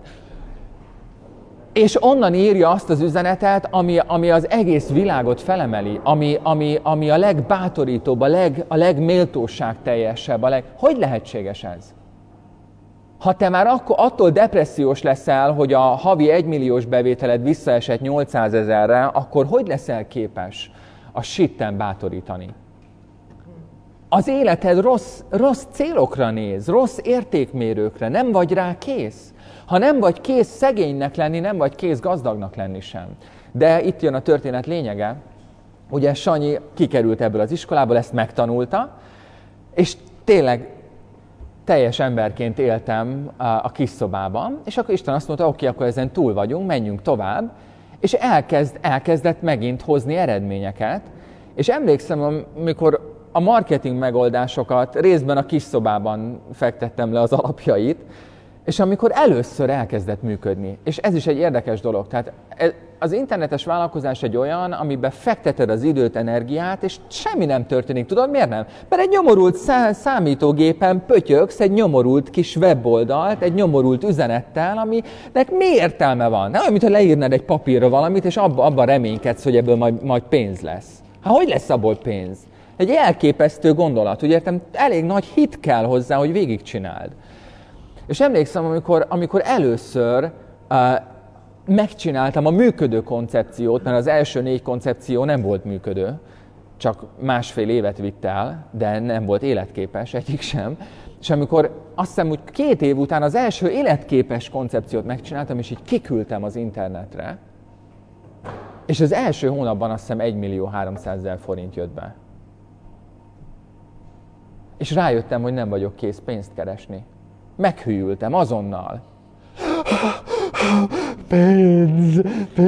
És onnan írja azt az üzenetet, ami az egész világot felemeli, ami a legbátorítóbb, a legméltóságteljesebb. Hogy lehetséges ez? Ha te már attól depressziós leszel, hogy a havi 1 milliós bevételed visszaesett 800 000-re, akkor hogy leszel képes a sitten bátorítani? Az életed rossz célokra néz, rossz értékmérőkre, nem vagy rá kész. Ha nem vagy kész szegénynek lenni, nem vagy kész gazdagnak lenni sem. De itt jön a történet lényege. Ugye Sanyi kikerült ebből az iskolából, ezt megtanulta, és tényleg teljes emberként éltem a kis szobában, és akkor Isten azt mondta, oké, akkor ezen túl vagyunk, menjünk tovább, és elkezdett megint hozni eredményeket, és emlékszem, amikor a marketing megoldásokat részben a kis szobában fektettem le az alapjait, és amikor először elkezdett működni. És ez is egy érdekes dolog. Tehát az internetes vállalkozás egy olyan, amiben fekteted az időt, energiát, és semmi nem történik. Tudod, miért nem? Mert egy nyomorult számítógépen pötyöksz egy nyomorult kis weboldalt, egy nyomorult üzenettel, aminek mi értelme van? Nem olyan, mintha leírnád egy papírra valamit, és abban reménykedsz, hogy ebből majd pénz lesz. Hogy lesz abból pénz? Egy elképesztő gondolat. Úgy értem, elég nagy hit kell hozzá, hogy végigcsináld. És emlékszem, amikor először megcsináltam a működő koncepciót, mert az első 4 koncepció nem volt működő, csak 1,5 évet vitt el, de nem volt életképes, egyik sem. És amikor azt hiszem, hogy 2 év után az első életképes koncepciót megcsináltam, és így kiküldtem az internetre, és az első hónapban azt hiszem 1.300.000 forint jött be. És rájöttem, hogy nem vagyok kész pénzt keresni. Meghűltem azonnal. Pénz.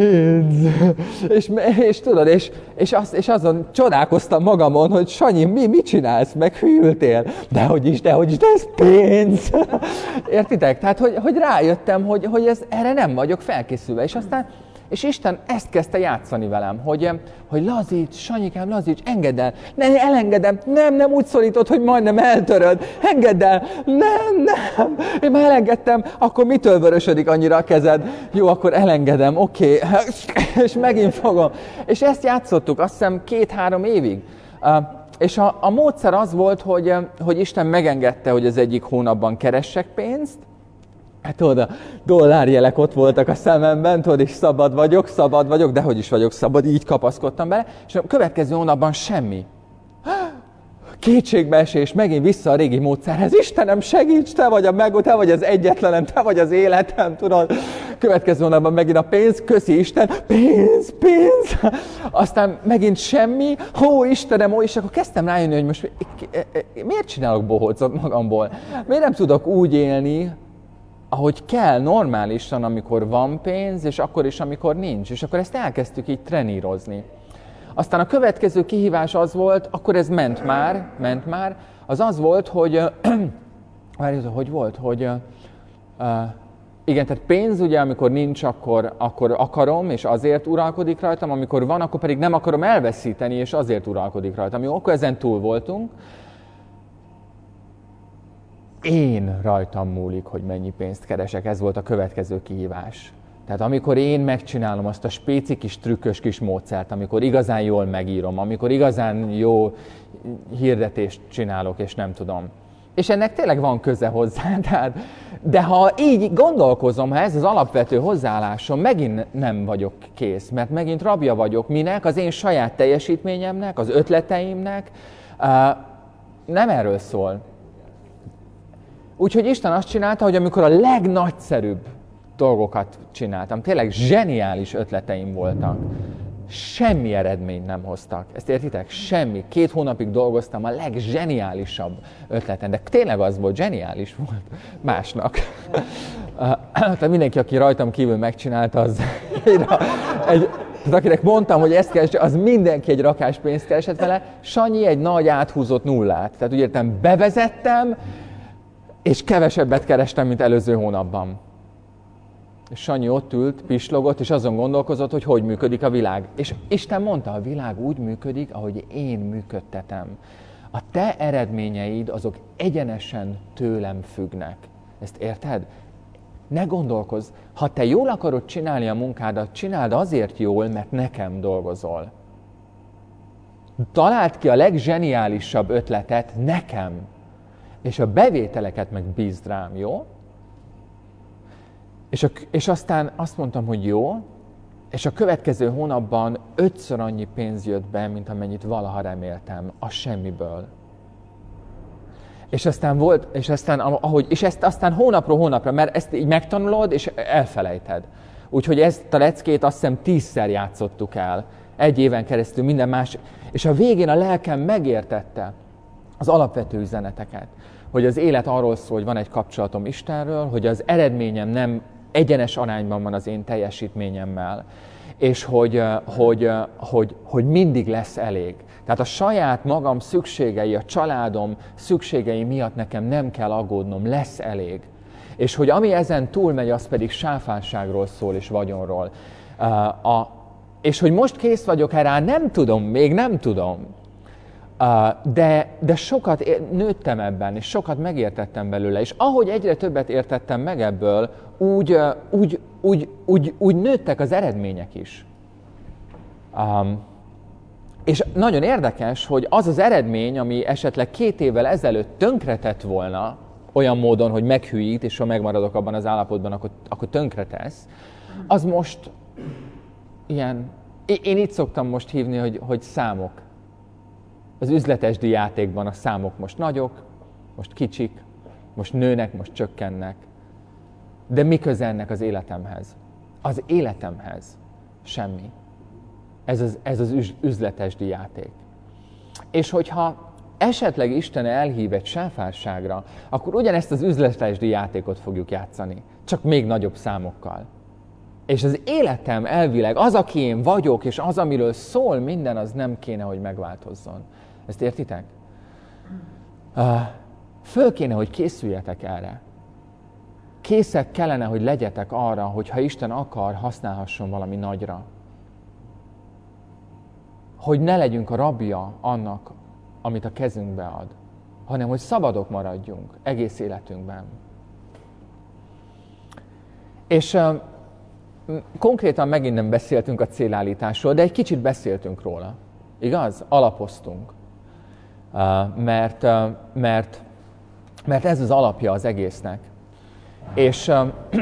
És tudod, és azon csodálkoztam magamon, hogy Sanyi, mit csinálsz? Meghűltél? Dehogy is, de ez pénz. Értitek? Tehát, hogy rájöttem, hogy erre nem vagyok felkészülve. És Isten ezt kezdte játszani velem, hogy lazíts, Sanyikám, lazíts, engedd el, elengedem, nem úgy szorítod, hogy majdnem eltöröd, engedd el, nem, én már elengedtem, akkor mitől vörösödik annyira a kezed? Jó, akkor elengedem, oké, és megint fogom. És ezt játszottuk, azt hiszem 2-3 évig. És a módszer az volt, hogy Isten megengedte, hogy az egyik hónapban keressek pénzt. Hát tudod, a dollárjelek ott voltak a szememben, tudod, és szabad vagyok, de hogy is vagyok szabad, így kapaszkodtam bele, és a következő hónapban semmi. Kétségbeesés, megint vissza a régi módszerhez. Istenem, segíts, te vagy az egyetlenem, te vagy az életem, tudod. Következő hónapban megint a pénz, köszi Isten, pénz. Aztán megint semmi, Istenem, és akkor kezdtem rájönni, hogy most miért csinálok bohócot magamból? Miért nem tudok úgy élni, ahogy kell, normálisan, amikor van pénz, és akkor is, amikor nincs. És akkor ezt elkezdtük így trenírozni. Aztán a következő kihívás az volt, akkor ez ment már, az volt, hogy igen, tehát pénz, ugye, amikor nincs, akkor akarom, és azért uralkodik rajtam, amikor van, akkor pedig nem akarom elveszíteni, és azért uralkodik rajtam. Jó, akkor ezen túl voltunk. Én rajtam múlik, hogy mennyi pénzt keresek, ez volt a következő kihívás. Tehát amikor én megcsinálom azt a spéci kis trükkös kis módszert, amikor igazán jól megírom, amikor igazán jó hirdetést csinálok, és nem tudom. És ennek tényleg van köze hozzá, de ha így gondolkozom, ha ez az alapvető hozzáállásom, megint nem vagyok kész, mert megint rabja vagyok. Minek? Az én saját teljesítményemnek, az ötleteimnek. Nem erről szól. Úgyhogy Isten azt csinálta, hogy amikor a legnagyszerűbb dolgokat csináltam, tényleg zseniális ötleteim voltak, semmi eredményt nem hoztak. Ezt értitek? Semmi. 2 hónapig dolgoztam a legzseniálisabb ötleten, de tényleg az volt, zseniális volt másnak. Tehát mindenki, aki rajtam kívül megcsinálta, tehát akinek mondtam, hogy ezt keresd, az mindenki egy rakás pénzt keresett vele, Sanyi egy nagy áthúzott nullát. Tehát úgy értem, bevezettem, és kevesebbet kerestem, mint előző hónapban. És Sanyi ott ült, pislogott, és azon gondolkozott, hogy működik a világ. És Isten mondta, a világ úgy működik, ahogy én működtetem. A te eredményeid azok egyenesen tőlem függnek. Ezt érted? Ne gondolkozz, ha te jól akarod csinálni a munkádat, csináld azért jól, mert nekem dolgozol. Találd ki a legzseniálisabb ötletet nekem, és a bevételeket meg bízd rám, jó? És aztán azt mondtam, hogy jó, és a következő hónapban 5-ször annyi pénz jött be, mint amennyit valaha reméltem, a semmiből. És ezt aztán hónapról hónapra, mert ezt így megtanulod, és elfelejted. Úgyhogy ezt a leckét azt hiszem 10-szer játszottuk el. 1 éven keresztül minden más. És a végén a lelkem megértette az alapvető üzeneteket. Hogy az élet arról szól, hogy van egy kapcsolatom Istenről, hogy az eredményem nem egyenes arányban van az én teljesítményemmel, és hogy mindig lesz elég. Tehát a saját magam szükségei, a családom szükségei miatt nekem nem kell aggódnom, lesz elég. És hogy ami ezen túlmegy, az pedig sáfárságról szól és vagyonról. És hogy most kész vagyok erre, még nem tudom. De sokat nőttem ebben, és sokat megértettem belőle. És ahogy egyre többet értettem meg ebből, úgy nőttek az eredmények is. És nagyon érdekes, hogy az az eredmény, ami esetleg 2 évvel ezelőtt tönkretett volna, olyan módon, hogy meghűít, és ha megmaradok abban az állapotban, akkor tönkretesz, az most ilyen, én így szoktam most hívni, hogy számok. Az üzletesdi játékban a számok most nagyok, most kicsik, most nőnek, most csökkennek. De mi köze ennek az életemhez? Az életemhez semmi. Ez az üzletesdi játék. És hogyha esetleg Isten elhív egy sáfárságra, akkor ugyanezt az üzletesdi játékot fogjuk játszani, csak még nagyobb számokkal. És az életem elvileg, az, aki én vagyok, és az, amiről szól minden, az nem kéne, hogy megváltozzon. Ezt értitek? Föl kéne, hogy készüljetek erre. Készek kellene, hogy legyetek arra, hogy ha Isten akar, használhasson valami nagyra. Hogy ne legyünk a rabja annak, amit a kezünkbe ad, hanem hogy szabadok maradjunk egész életünkben. És konkrétan megint nem beszéltünk a célállításról, de egy kicsit beszéltünk róla. Igaz? Alapoztunk. Mert ez az alapja az egésznek. És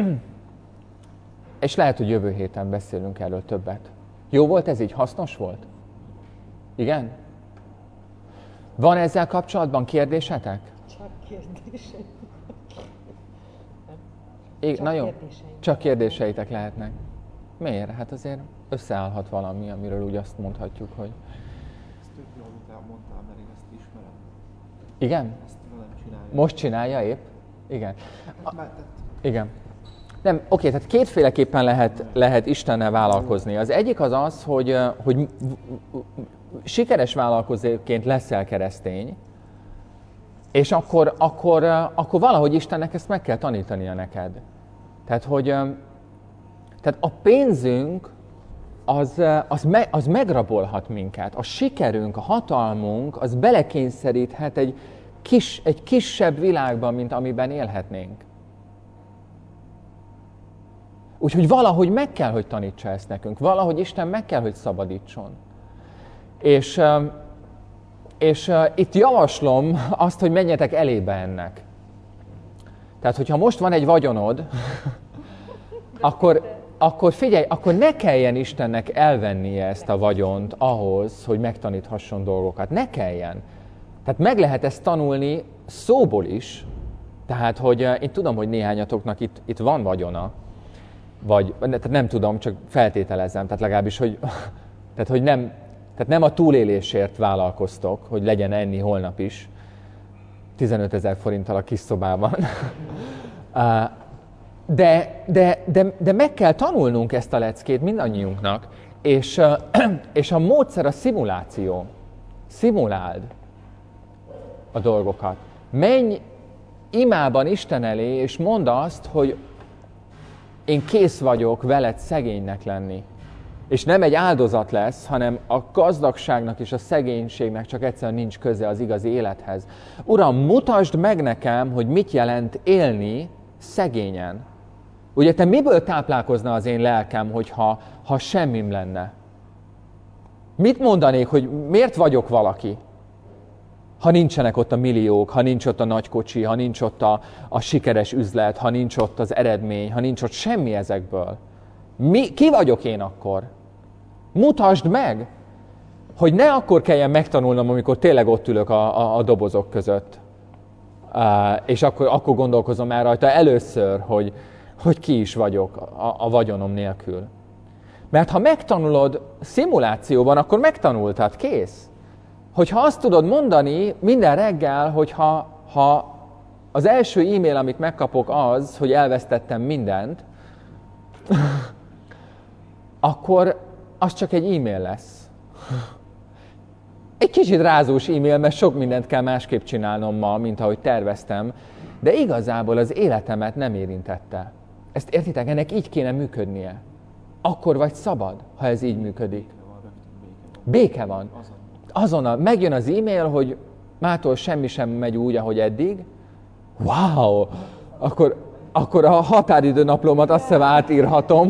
lehet, hogy jövő héten beszélünk erről többet. Jó volt ez így? Hasznos volt? Igen? Van ezzel kapcsolatban kérdésetek? Csak kérdéseim. Csak kérdéseitek lehetnek. Miért? Hát azért összeállhat valami, amiről úgy azt mondhatjuk, hogy... Ezt tök jól mondtál, mert én ezt ismerem. Igen? Ezt velem csinálja. Most csinálja épp? Igen. Hát, Igen. Nem, oké, tehát kétféleképpen lehet Istennel vállalkozni. Az egyik az, hogy sikeres vállalkozóként leszel keresztény, és akkor valahogy Istennek ezt meg kell tanítania neked. Tehát a pénzünk az megrabolhat minket. A sikerünk, a hatalmunk, az belekényszeríthet egy kisebb világban, mint amiben élhetnénk. Úgyhogy valahogy meg kell, hogy tanítsa ezt nekünk. Valahogy Isten meg kell, hogy szabadítson. És itt javaslom azt, hogy menjetek elébe ennek. Tehát, hogyha most van egy vagyonod, akkor figyelj, akkor ne kelljen Istennek elvennie ezt a vagyont ahhoz, hogy megtaníthasson dolgokat. Ne kelljen. Tehát meg lehet ezt tanulni szóból is. Tehát, hogy én tudom, hogy néhányatoknak itt van vagyona. Tehát nem tudom, csak feltételezem. Tehát legalábbis, hogy nem a túlélésért vállalkoztok, hogy legyen enni holnap is, 15 000 forinttal a kis szobában. De meg kell tanulnunk ezt a leckét mindannyiunknak, és a módszer a szimuláció. Szimuláld a dolgokat. Menj imában Isten elé, és mondd azt, hogy én kész vagyok veled szegénynek lenni. És nem egy áldozat lesz, hanem a gazdagságnak és a szegénységnek csak egyszerűen nincs köze az igazi élethez. Uram, mutasd meg nekem, hogy mit jelent élni szegényen. Ugye te miből táplálkozna az én lelkem, hogyha semmim lenne? Mit mondanék, hogy miért vagyok valaki? Ha nincsenek ott a milliók, ha nincs ott a nagy kocsi, ha nincs ott a sikeres üzlet, ha nincs ott az eredmény, ha nincs ott semmi ezekből. Ki vagyok én akkor? Mutasd meg, hogy ne akkor kelljen megtanulnom, amikor tényleg ott ülök a dobozok között. És akkor gondolkozom el rajta először, hogy ki is vagyok a vagyonom nélkül. Mert ha megtanulod szimulációban, akkor megtanultad, kész. Hogyha azt tudod mondani minden reggel, hogyha az első e-mail, amit megkapok az, hogy elvesztettem mindent, akkor az csak egy e-mail lesz. Egy kicsit rázós e-mail, mert sok mindent kell másképp csinálnom ma, mint ahogy terveztem, de igazából az életemet nem érintette. Ezt értitek? Ennek így kéne működnie. Akkor vagy szabad, ha ez így működik. Béke van. Azonnal megjön az e-mail, hogy mától semmi sem megy úgy, ahogy eddig. Wow! Akkor a határidő naplómat azt hiszem átírhatom.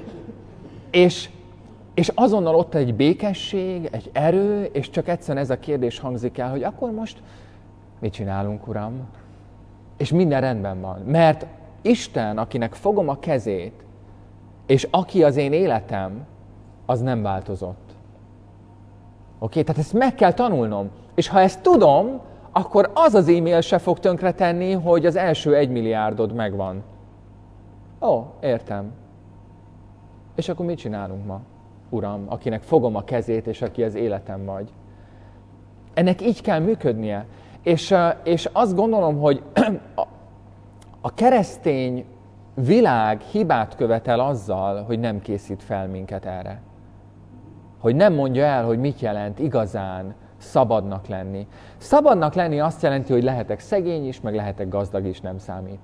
És azonnal ott egy békesség, egy erő, és csak egyszerűen ez a kérdés hangzik el, hogy akkor most mit csinálunk, Uram? És minden rendben van. Mert Isten, akinek fogom a kezét, és aki az én életem, az nem változott. Oké? Tehát ezt meg kell tanulnom. És ha ezt tudom, akkor az az e-mail se fog tönkretenni, hogy az első 1 milliárdod megvan. Ó, értem. És akkor mit csinálunk ma, Uram, akinek fogom a kezét, és aki az életem vagy? Ennek így kell működnie. És azt gondolom, hogy a keresztény világ hibát követel azzal, hogy nem készít fel minket erre. Hogy nem mondja el, hogy mit jelent igazán szabadnak lenni. Szabadnak lenni azt jelenti, hogy lehetek szegény is, meg lehetek gazdag is, nem számít.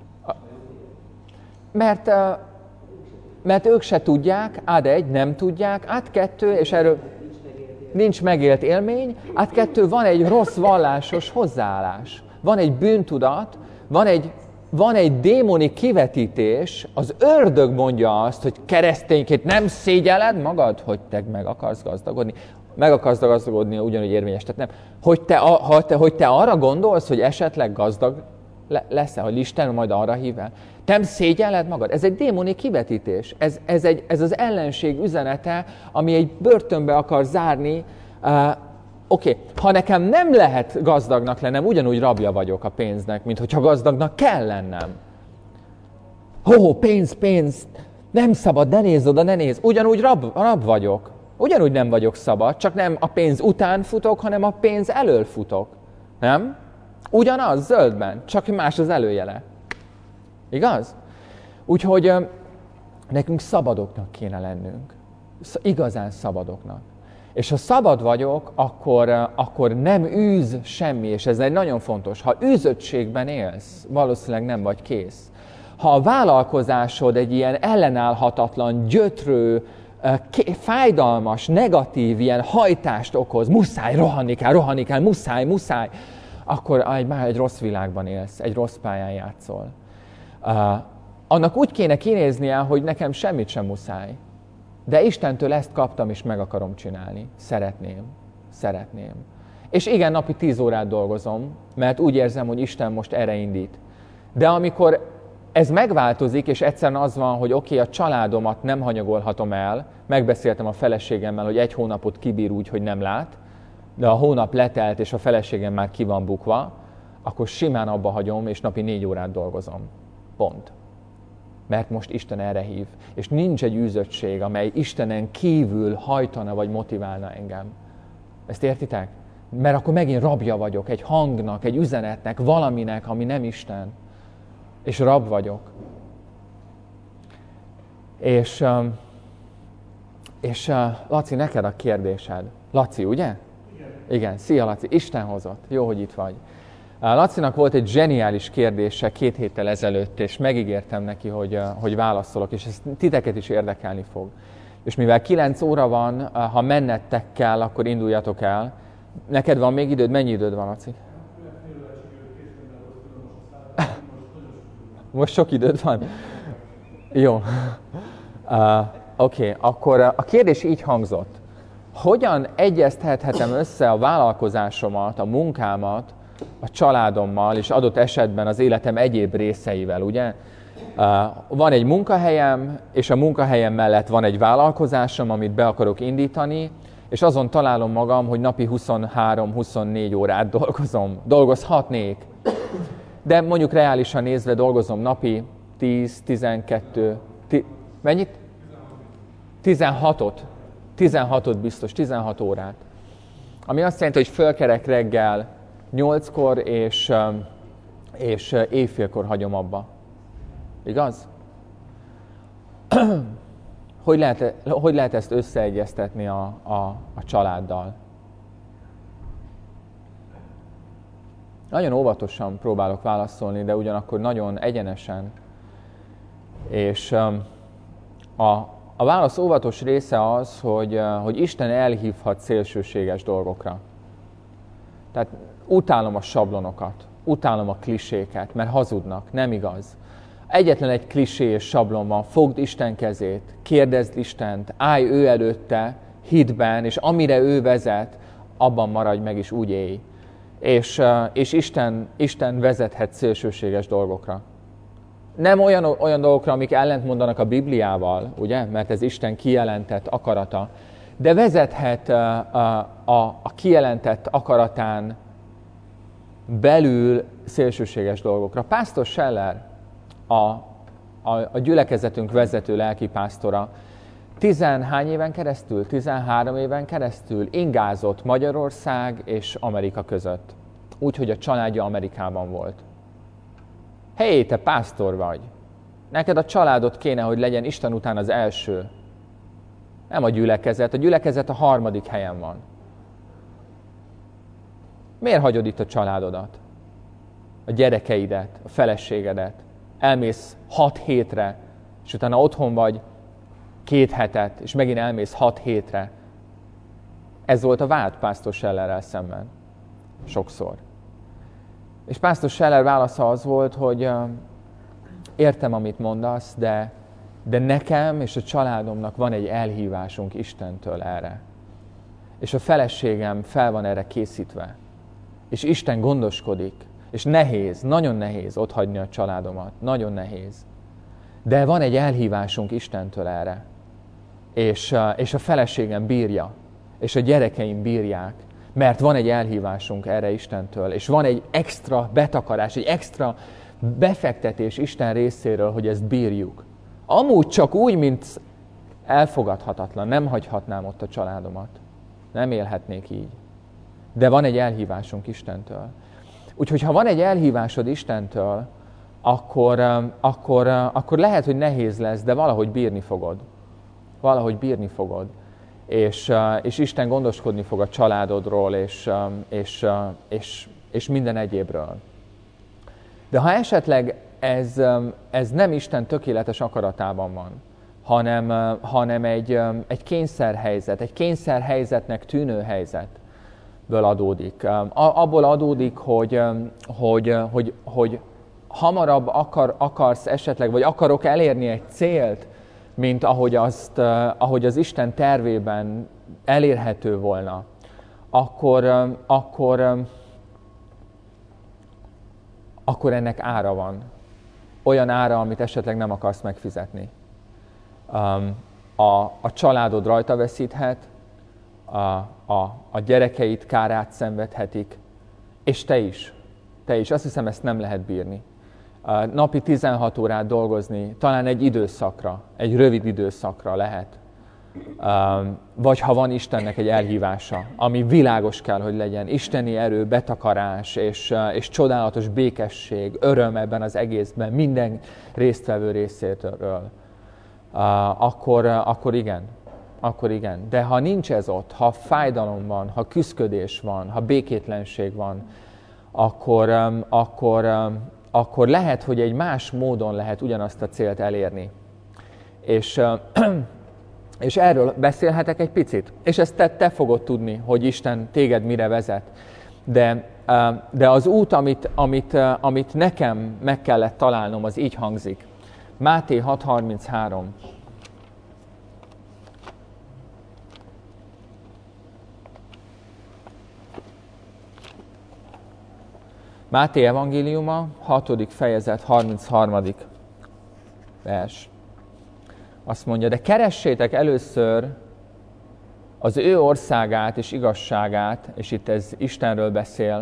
Mert ők se tudják, át 1, nem tudják, át 2, és erről nincs megélt élmény, át 2, van egy rossz vallásos hozzáállás. Van egy bűntudat, van egy démoni kivetítés, az ördög mondja azt, hogy keresztényként nem szégyelled magad, hogy te meg akarsz gazdagodni. Meg akarsz gazdagodni, ugyanúgy érvényes. Tehát nem. Hogy te arra gondolsz, hogy esetleg gazdag leszel, hogy Isten majd arra hív el. Te nem szégyelled magad? Ez egy démoni kivetítés. Ez az ellenség üzenete, ami egy börtönbe akar zárni. Oké, ha nekem nem lehet gazdagnak lennem, ugyanúgy rabja vagyok a pénznek, mint hogyha gazdagnak kell lennem. Pénz, nem szabad, ne nézz oda, ne nézz. Ugyanúgy rab vagyok. Ugyanúgy nem vagyok szabad, csak nem a pénz után futok, hanem a pénz elől futok. Nem? Ugyanaz, zöldben, csak más az előjele. Igaz? Úgyhogy nekünk szabadoknak kéne lennünk. Igazán szabadoknak. És ha szabad vagyok, akkor nem űz semmi, és ez egy nagyon fontos. Ha űzöttségben élsz, valószínűleg nem vagy kész. Ha a vállalkozásod egy ilyen ellenállhatatlan, gyötrő, fájdalmas, negatív ilyen hajtást okoz, muszáj, rohanni kell, muszáj, akkor már egy rossz világban élsz, egy rossz pályán játszol. Annak úgy kéne kinéznie, hogy nekem semmit sem muszáj. De Istentől ezt kaptam, és meg akarom csinálni. Szeretném. És igen, napi 10 órát dolgozom, mert úgy érzem, hogy Isten most erre indít. De amikor ez megváltozik, és egyszerűen az van, hogy oké, a családomat nem hanyagolhatom el, megbeszéltem a feleségemmel, hogy 1 hónapot kibír úgy, hogy nem lát, de a hónap letelt, és a feleségem már ki van bukva, akkor simán abba hagyom, és napi 4 órát dolgozom. Pont. Mert most Isten erre hív. És nincs egy űzöttség, amely Istenen kívül hajtana vagy motiválna engem. Ezt értitek? Mert akkor megint rabja vagyok egy hangnak, egy üzenetnek, valaminek, ami nem Isten. És rab vagyok. És Laci, neked a kérdésed. Laci, ugye? Igen. Szia, Laci. Isten hozott. Jó, hogy itt vagy. Lacinak volt egy zseniális kérdése 2 héttel ezelőtt, és megígértem neki, hogy válaszolok, és ez titeket is érdekelni fog. És mivel 9 óra van, ha mennetek kell, akkor induljatok el. Neked van még időd? Mennyi időd van, Laci? Most sok időd van? Jó. Oké, akkor a kérdés így hangzott. Hogyan egyeztethetem össze a vállalkozásomat, a munkámat, a családommal, és adott esetben az életem egyéb részeivel, ugye? Van egy munkahelyem, és a munkahelyem mellett van egy vállalkozásom, amit be akarok indítani, és azon találom magam, hogy napi 23-24 órát dolgozhatnék. De mondjuk reálisan nézve dolgozom napi 10-12, mennyit? 16-ot. 16-ot biztos, 16 órát. Ami azt jelenti, hogy fölkerek reggel 8-kor, és éjfélkor hagyom abba. Igaz? Hogy lehet ezt összeegyeztetni a családdal? Nagyon óvatosan próbálok válaszolni, de ugyanakkor nagyon egyenesen. És a válasz óvatos része az, hogy Isten elhívhat szélsőséges dolgokra. Tehát utálom a sablonokat, utálom a kliséket, mert hazudnak, nem igaz. Egyetlen egy klisé és sablon van, fogd Isten kezét, kérdezd Istent, állj ő előtte, hitben, és amire ő vezet, abban maradj meg, és úgy élj. És Isten vezethet szélsőséges dolgokra. Nem olyan dolgokra, amik ellentmondanak a Bibliával, ugye? Mert ez Isten kijelentett akarata, de vezethet a kijelentett akaratán belül szélsőséges dolgokra. Pásztor Scheller, a gyülekezetünk vezető lelkipásztora, 13 éven keresztül ingázott Magyarország és Amerika között. Úgyhogy a családja Amerikában volt. Hé, te pásztor vagy! Neked a családod kéne, hogy legyen Isten után az első. Nem a gyülekezet a 3. helyen van. Miért hagyod itt a családodat? A gyerekeidet, a feleségedet? Elmész 6 hétre, és utána otthon vagy 2 hetet, és megint elmész 6 hétre. Ez volt a vád pásztor Schellerrel szemben. Sokszor. És pásztor Scheller válasza az volt, hogy értem, amit mondasz, de nekem és a családomnak van egy elhívásunk Istentől erre. És a feleségem fel van erre készítve. És Isten gondoskodik. És nehéz, nagyon nehéz otthagyni a családomat. Nagyon nehéz. De van egy elhívásunk Istentől erre. És a feleségem bírja. És a gyerekeim bírják. Mert van egy elhívásunk erre Istentől. És van egy extra betakarás, egy extra befektetés Isten részéről, hogy ezt bírjuk. Amúgy csak úgy, mint elfogadhatatlan. Nem hagyhatnám ott a családomat. Nem élhetnék így. De van egy elhívásunk Istentől. Úgyhogy ha van egy elhívásod Istentől, akkor lehet, hogy nehéz lesz, de valahogy bírni fogod. Valahogy bírni fogod. És Isten gondoskodni fog a családodról, és minden egyébről. De ha esetleg ez nem Isten tökéletes akaratában van, hanem egy kényszerhelyzet, egy kényszerhelyzetnek tűnő helyzetből adódik. Abból adódik, hogy hamarabb akarsz esetleg, vagy akarok elérni egy célt, mint ahogy az Isten tervében elérhető volna, akkor ennek ára van. Olyan ára, amit esetleg nem akarsz megfizetni. A családod rajta veszíthet, a gyerekeid kárát szenvedhetik, és te is. Azt hiszem, ezt nem lehet bírni. Napi 16 órát dolgozni, talán egy időszakra, egy rövid időszakra lehet. Vagy ha van Istennek egy elhívása, ami világos kell, hogy legyen, isteni erő, betakarás és csodálatos békesség, öröm ebben az egészben, minden résztvevő részéről, akkor igen. De ha nincs ez ott, ha fájdalom van, ha küszködés van, ha békétlenség van, akkor lehet, hogy egy más módon lehet ugyanazt a célt elérni. És erről beszélhetek egy picit. És ezt te fogod tudni, hogy Isten téged mire vezet. De az út, amit nekem meg kellett találnom, az így hangzik. Máté 6.33. Máté evangéliuma, 6. fejezet, 33. vers. Azt mondja, de keressétek először az ő országát és igazságát, és itt ez Istenről beszél,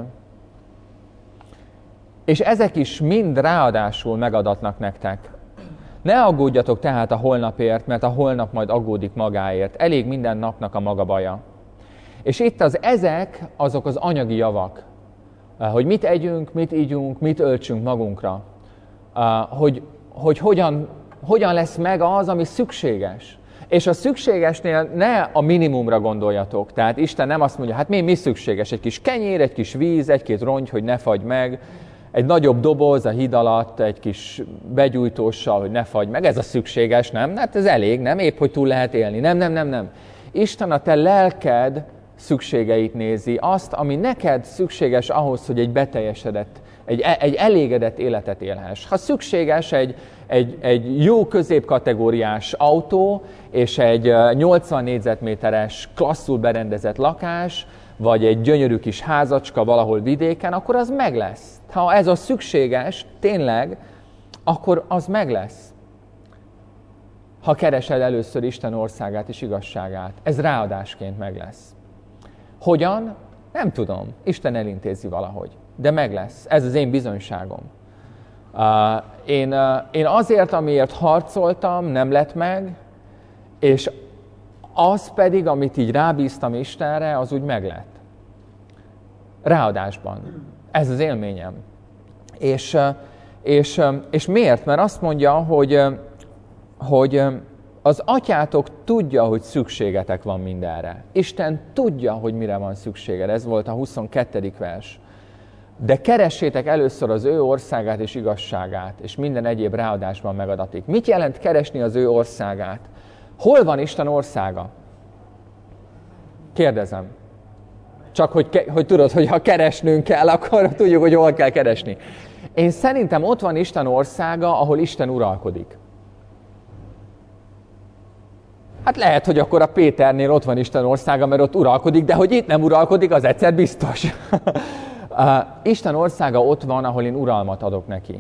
és ezek is mind ráadásul megadatnak nektek. Ne aggódjatok tehát a holnapért, mert a holnap majd aggódik magáért. Elég minden napnak a maga baja. És itt ezek azok az anyagi javak, hogy mit együnk, mit ígyunk, mit öltsünk magunkra, hogy hogyan lesz meg az, ami szükséges. És a szükségesnél ne a minimumra gondoljatok. Tehát Isten nem azt mondja, hát mi szükséges? Egy kis kenyér, egy kis víz, egy-két rongy, hogy ne fagy meg, egy nagyobb doboz a híd alatt, egy kis begyújtóssal, hogy ne fagy meg. Ez a szükséges, nem? Hát ez elég, nem? Épp, hogy túl lehet élni. Nem. Isten a te lelked szükségeit nézi, azt, ami neked szükséges ahhoz, hogy egy beteljesedett, egy elégedett életet élhess. Ha szükséges egy jó középkategóriás autó, és egy 80 négyzetméteres klasszul berendezett lakás, vagy egy gyönyörű kis házacska valahol vidéken, akkor az meg lesz. Ha ez a szükséges, tényleg, akkor az meg lesz. Ha keresed először Isten országát és igazságát, ez ráadásként meg lesz. Hogyan? Nem tudom. Isten elintézi valahogy. De meg lesz. Ez az én bizonyságom. Én azért, amiért harcoltam, nem lett meg, és az pedig, amit így rábíztam Istenre, az úgy meglett. Ráadásban. Ez az élményem. És miért? Mert azt mondja, hogy az atyátok tudja, hogy szükségetek van mindenre. Isten tudja, hogy mire van szükséged. Ez volt a 22. vers. De keressétek először az ő országát és igazságát, és minden egyéb ráadásban megadatik. Mit jelent keresni az ő országát? Hol van Isten országa? Kérdezem. Csak hogy tudod, hogy ha keresnünk kell, akkor tudjuk, hogy hol kell keresni. Én szerintem ott van Isten országa, ahol Isten uralkodik. Hát lehet, hogy akkor a Péternél ott van Isten országa, mert ott uralkodik, de hogy itt nem uralkodik, az egyszer biztos. Isten országa ott van, ahol én uralmat adok neki.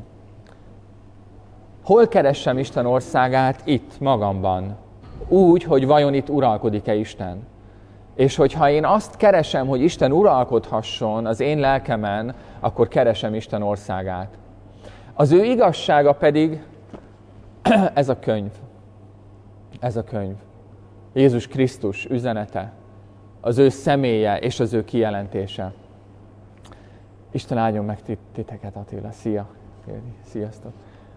Hol keressem Isten országát? Itt, magamban. Úgy, hogy vajon itt uralkodik-e Isten. És hogyha én azt keresem, hogy Isten uralkodhasson az én lelkemen, akkor keresem Isten országát. Az ő igazsága pedig ez a könyv. Ez a könyv. Jézus Krisztus üzenete. Az ő személye és az ő kijelentése. Isten áldjon meg titeket, Attila. Szia! Sziasztok!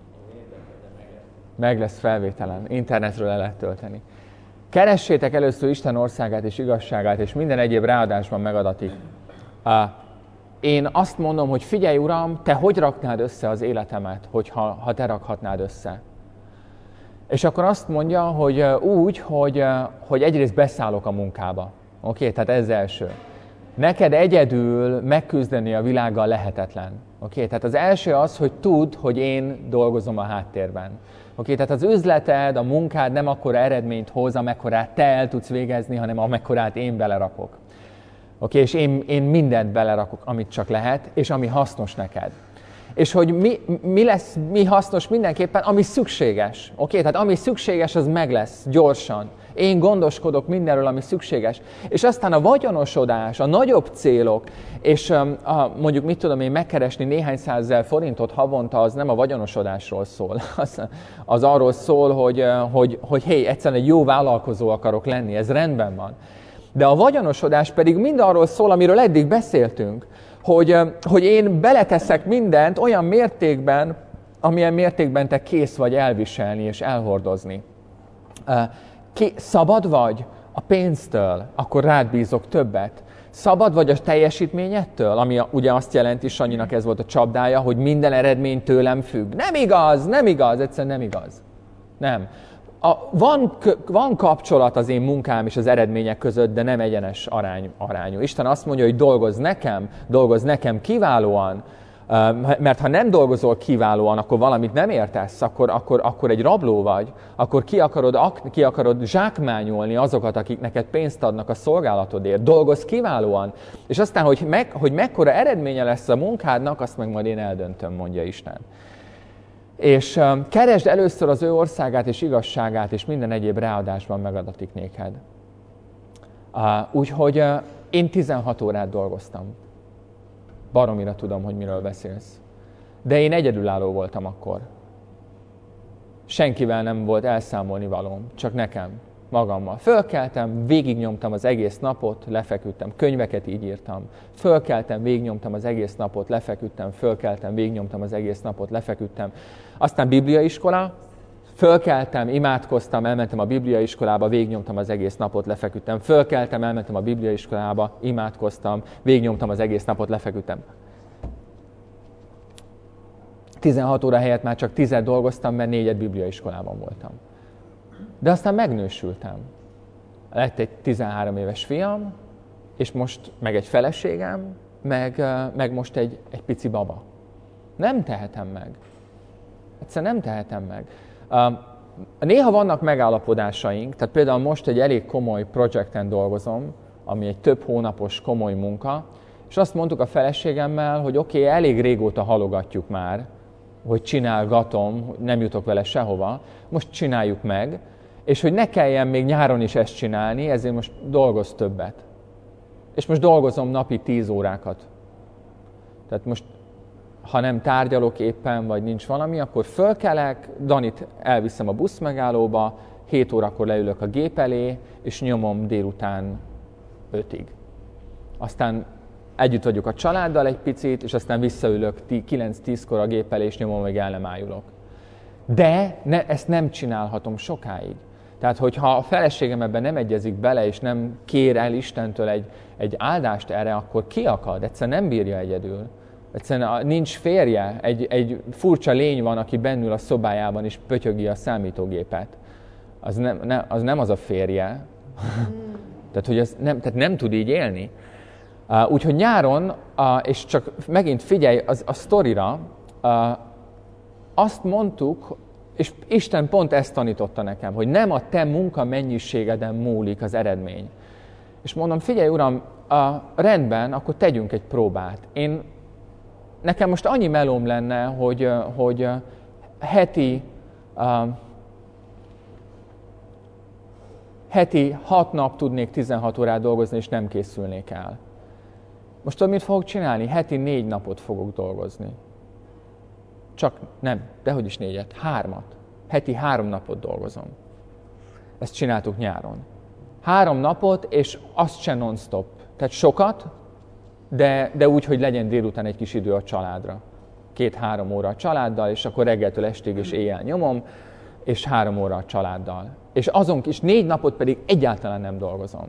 Meg lesz felvételen. Internetről le lehet tölteni. Keressétek először Isten országát és igazságát, és minden egyéb ráadásban megadatik. Én azt mondom, hogy figyelj, Uram, te hogy raknád össze az életemet, ha te rakhatnád össze? És akkor azt mondja, hogy úgy, hogy egyrészt beszállok a munkába. Oké, tehát ez első. Neked egyedül megküzdeni a világgal lehetetlen. Oké, tehát az első az, hogy tudd, hogy én dolgozom a háttérben. Oké, tehát az üzleted, a munkád nem akkora eredményt hoz, amekkorát te el tudsz végezni, hanem amekkorát én belerakok. Oké, és én mindent belerakok, amit csak lehet, és ami hasznos neked. És hogy mi hasznos mindenképpen, ami szükséges. Oké, tehát ami szükséges, az meg lesz, gyorsan. Én gondoskodok mindenről, ami szükséges. És aztán a vagyonosodás, a nagyobb célok, és mondjuk mit tudom én megkeresni néhány százezer forintot havonta, az nem a vagyonosodásról szól. Az arról szól, hogy hé, egyszerűen egy jó vállalkozó akarok lenni, ez rendben van. De a vagyonosodás pedig mind arról szól, amiről eddig beszéltünk, hogy én beleteszek mindent olyan mértékben, amilyen mértékben te kész vagy elviselni és elhordozni. Szabad vagy a pénztől, akkor rád bízok többet. Szabad vagy a teljesítményettől, ami ugye azt jelenti, Sanyinak ez volt a csapdája, hogy minden eredmény tőlem függ. Nem igaz, egyszerűen nem igaz. Nem. Van kapcsolat az én munkám és az eredmények között, de nem egyenes arányú. Isten azt mondja, hogy dolgozz nekem kiválóan, mert ha nem dolgozol kiválóan, akkor valamit nem értesz, akkor egy rabló vagy, akkor ki akarod zsákmányolni azokat, akik neked pénzt adnak a szolgálatodért. Dolgozz kiválóan. És aztán, hogy mekkora eredménye lesz a munkádnak, azt meg majd én eldöntöm, mondja Isten. És keresd először az ő országát és igazságát, és minden egyéb ráadásban megadatik néked. Úgyhogy én 16 órát dolgoztam. Baromira tudom, hogy miről beszélsz. De én egyedülálló voltam akkor. Senkivel nem volt elszámolni valóm, csak nekem, magammal. Fölkeltem, végignyomtam az egész napot, lefeküdtem. Könyveket így írtam. Fölkeltem, végignyomtam az egész napot, lefeküdtem. Fölkeltem, végignyomtam az egész napot, lefeküdtem. Aztán bibliaiskola. Fölkeltem, imádkoztam, elmentem a bibliaiskolába, végignyomtam az egész napot, lefeküdtem. Fölkeltem, elmentem a bibliaiskolába, imádkoztam, végignyomtam az egész napot, lefeküdtem. 16 óra helyett már csak 10 dolgoztam, mert 4 bibliaiskolában voltam. De aztán megnősültem. Lett egy 13 éves fiam, és most meg egy feleségem, meg most egy pici baba. Nem tehetem meg. Egyszerűen nem tehetem meg. Néha vannak megállapodásaink, tehát például most egy elég komoly projekten dolgozom, ami egy több hónapos komoly munka, és azt mondtuk a feleségemmel, hogy oké, elég régóta halogatjuk már, hogy csinálgatom, nem jutok vele sehova, most csináljuk meg, és hogy ne kelljen még nyáron is ezt csinálni, ezért most dolgoz többet. És most dolgozom napi 10 órákat. Tehát most ha nem tárgyalok éppen, vagy nincs valami, akkor fölkelek, Danit elviszem a buszmegállóba, 7 órakor leülök a gép elé, és nyomom délután 5-ig. Aztán együtt vagyok a családdal egy picit, és aztán visszaülök 9-10-kor a gép elé, és nyomom, még el nem ájulok. De ezt nem csinálhatom sokáig. Tehát, hogyha a feleségem ebben nem egyezik bele, és nem kér el Istentől egy áldást erre, akkor kiakad, egyszerűen nem bírja egyedül. Egyszerűen nincs férje, egy furcsa lény van, aki bennül a szobájában és pötyögi a számítógépet. Az nem az a férje. Tehát, hogy tehát nem tud így élni. Úgyhogy nyáron, és csak megint figyelj a sztorira, azt mondtuk, és Isten pont ezt tanította nekem, hogy nem a te munka mennyiségeden múlik az eredmény. És mondom, figyelj Uram, rendben, akkor tegyünk egy próbát. Nekem most annyi melóm lenne, hogy heti 6 nap tudnék 16 órát dolgozni, és nem készülnék el. Most tudod, mit fogok csinálni? Heti 4 napot fogok dolgozni. Csak nem, dehogy is 4-et, 3. Heti 3 napot dolgozom. Ezt csináltuk nyáron. 3 napot, és azt se non-stop. Tehát sokat, de úgy, hogy legyen délután egy kis idő a családra. 2-3 óra a családdal, és akkor reggeltől estig és éjjel nyomom, és 3 óra a családdal. És azon is 4 napot pedig egyáltalán nem dolgozom.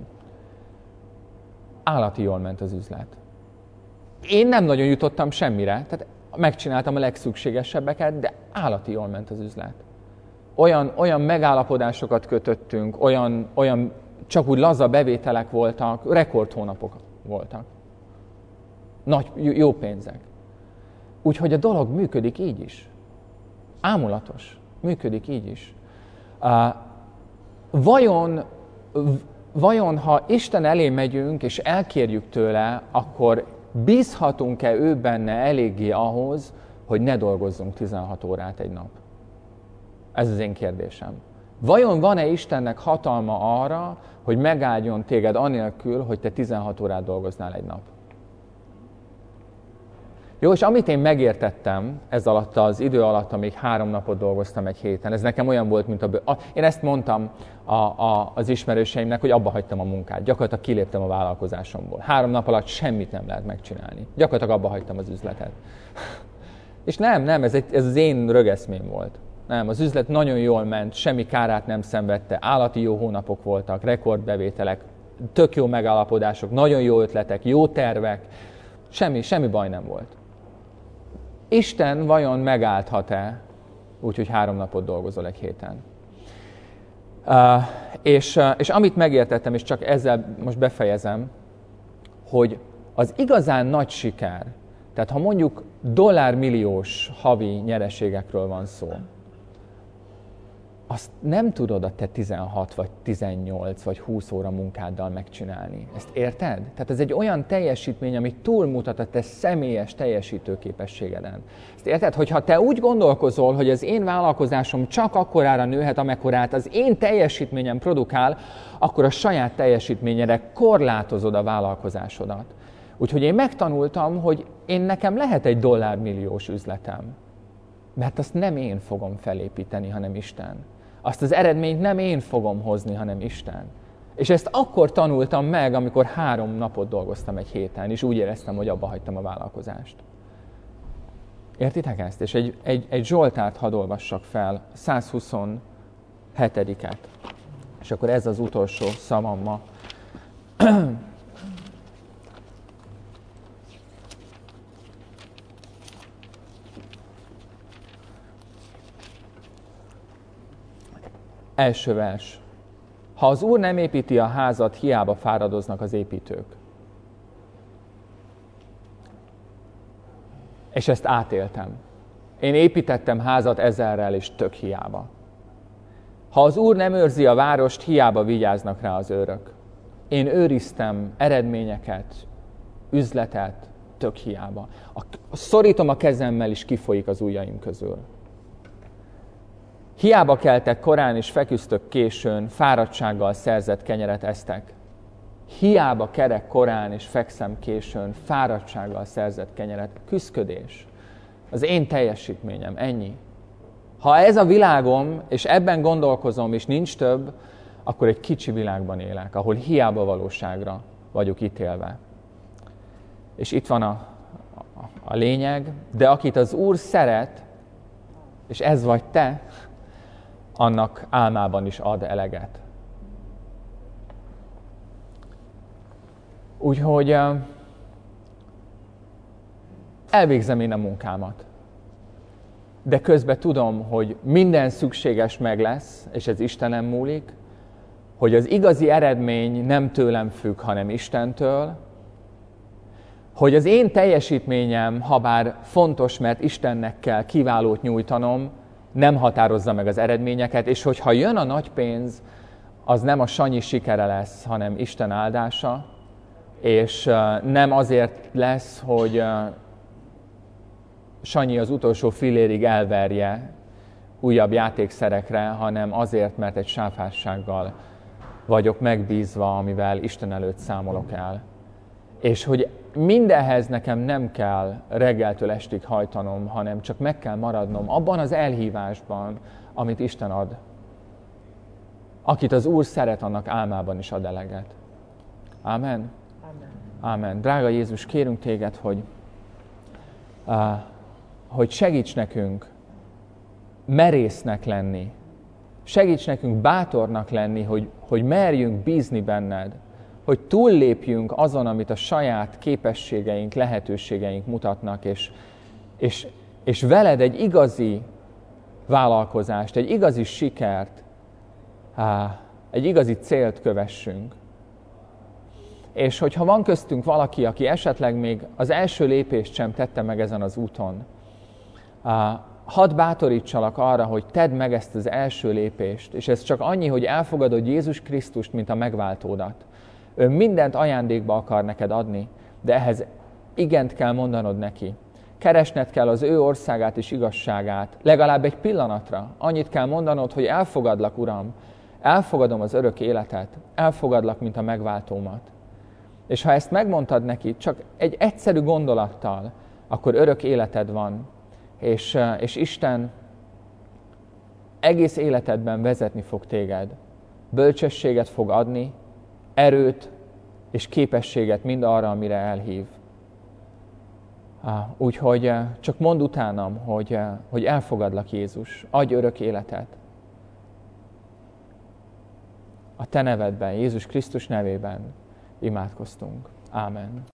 Állati jól ment az üzlet. Én nem nagyon jutottam semmire, tehát megcsináltam a legszükségesebbeket, de állati jól ment az üzlet. Olyan megállapodásokat kötöttünk, olyan csak úgy laza bevételek voltak, rekordhónapok voltak. Nagy, jó pénzek. Úgyhogy a dolog működik így is. Ámulatos. Működik így is. Vajon, ha Isten elé megyünk, és elkérjük tőle, akkor bízhatunk-e ő benne eléggé ahhoz, hogy ne dolgozzunk 16 órát egy nap? Ez az én kérdésem. Vajon van-e Istennek hatalma arra, hogy megáldjon téged anélkül, hogy te 16 órát dolgoznál egy nap? Jó, és amit én megértettem ez alatt az idő alatt, amíg 3 napot dolgoztam egy héten, ez nekem olyan volt, mint én ezt mondtam az ismerőseimnek, hogy abba hagytam a munkát. Gyakorlatilag kiléptem a vállalkozásomból. 3 nap alatt semmit nem lehet megcsinálni. Gyakorlatilag abba hagytam az üzletet. És nem, ez az én rögeszmém volt. Nem, az üzlet nagyon jól ment, semmi kárát nem szenvedte, állati jó hónapok voltak, rekordbevételek, tök jó megállapodások, nagyon jó ötletek, jó tervek, semmi baj nem volt. Isten vajon megállthat-e úgy, hogy 3 napot dolgozol egy héten? És amit megértettem, és csak ezzel most befejezem, hogy az igazán nagy siker, tehát ha mondjuk dollármilliós havi nyereségekről van szó, azt nem tudod a te 16, vagy 18, vagy 20 óra munkáddal megcsinálni. Ezt érted? Tehát ez egy olyan teljesítmény, ami túlmutat a te személyes teljesítőképességeden. Ezt érted? Hogyha te úgy gondolkozol, hogy az én vállalkozásom csak akkorára nőhet, amekkorát az én teljesítményem produkál, akkor a saját teljesítményedre korlátozod a vállalkozásodat. Úgyhogy én megtanultam, hogy nekem lehet egy dollármilliós üzletem. Mert azt nem én fogom felépíteni, hanem Isten. Azt az eredményt nem én fogom hozni, hanem Isten. És ezt akkor tanultam meg, amikor 3 napot dolgoztam egy héten, és úgy éreztem, hogy abba hagytam a vállalkozást. Értitek ezt? És egy Zsoltárt hadd olvassak fel, 127-et. És akkor ez az utolsó szavam ma. Első vers. Ha az Úr nem építi a házat, hiába fáradoznak az építők. És ezt átéltem. Én építettem házat 1000-rel, és tök hiába. Ha az Úr nem őrzi a várost, hiába vigyáznak rá az őrök. Én őriztem eredményeket, üzletet, tök hiába. Szorítom a kezemmel, és kifolyik az ujjaim közül. Hiába keltek korán és feküztök későn, fáradtsággal szerzett kenyeret esztek. Hiába kerek korán és fekszem későn, fáradtsággal szerzett kenyeret. Küszködés. Az én teljesítményem, ennyi. Ha ez a világom, és ebben gondolkozom, és nincs több, akkor egy kicsi világban élek, ahol hiába valóságra vagyok ítélve. És itt van a lényeg, de akit az Úr szeret, és ez vagy te, annak álmában is ad eleget. Úgyhogy elvégzem én a munkámat. De közben tudom, hogy minden szükséges meg lesz, és ez Istenem múlik, hogy az igazi eredmény nem tőlem függ, hanem Istentől, hogy az én teljesítményem, habár fontos, mert Istennek kell kiválót nyújtanom, nem határozza meg az eredményeket, és hogyha jön a nagy pénz, az nem a Sanyi sikere lesz, hanem Isten áldása, és nem azért lesz, hogy Sanyi az utolsó fillérig elverje újabb játékszerekre, hanem azért, mert egy sáfársággal vagyok megbízva, amivel Isten előtt számolok el. És hogy mindenhez nekem nem kell reggeltől estig hajtanom, hanem csak meg kell maradnom abban az elhívásban, amit Isten ad. Akit az Úr szeret, annak álmában is ad eleget. Ámen? Ámen. Drága Jézus, kérünk téged, hogy segíts nekünk merésznek lenni. Segíts nekünk bátornak lenni, hogy merjünk bízni benned. Hogy túllépjünk azon, amit a saját képességeink, lehetőségeink mutatnak, és veled egy igazi vállalkozást, egy igazi sikert, egy igazi célt kövessünk. És hogyha van köztünk valaki, aki esetleg még az első lépést sem tette meg ezen az úton, hadd bátorítsalak arra, hogy tedd meg ezt az első lépést, és ez csak annyi, hogy elfogadod Jézus Krisztust, mint a megváltódat. Ő mindent ajándékba akar neked adni, de ehhez igent kell mondanod neki. Keresned kell az ő országát és igazságát, legalább egy pillanatra. Annyit kell mondanod, hogy elfogadlak, Uram, elfogadom az örök életet, elfogadlak, mint a megváltómat. És ha ezt megmondtad neki, csak egy egyszerű gondolattal, akkor örök életed van, és Isten egész életedben vezetni fog téged. Bölcsességet fog adni, erőt és képességet mind arra, amire elhív. Úgyhogy csak mondd utánam, hogy elfogadlak, Jézus, adj örök életet. a Te nevedben, Jézus Krisztus nevében imádkoztunk. Ámen.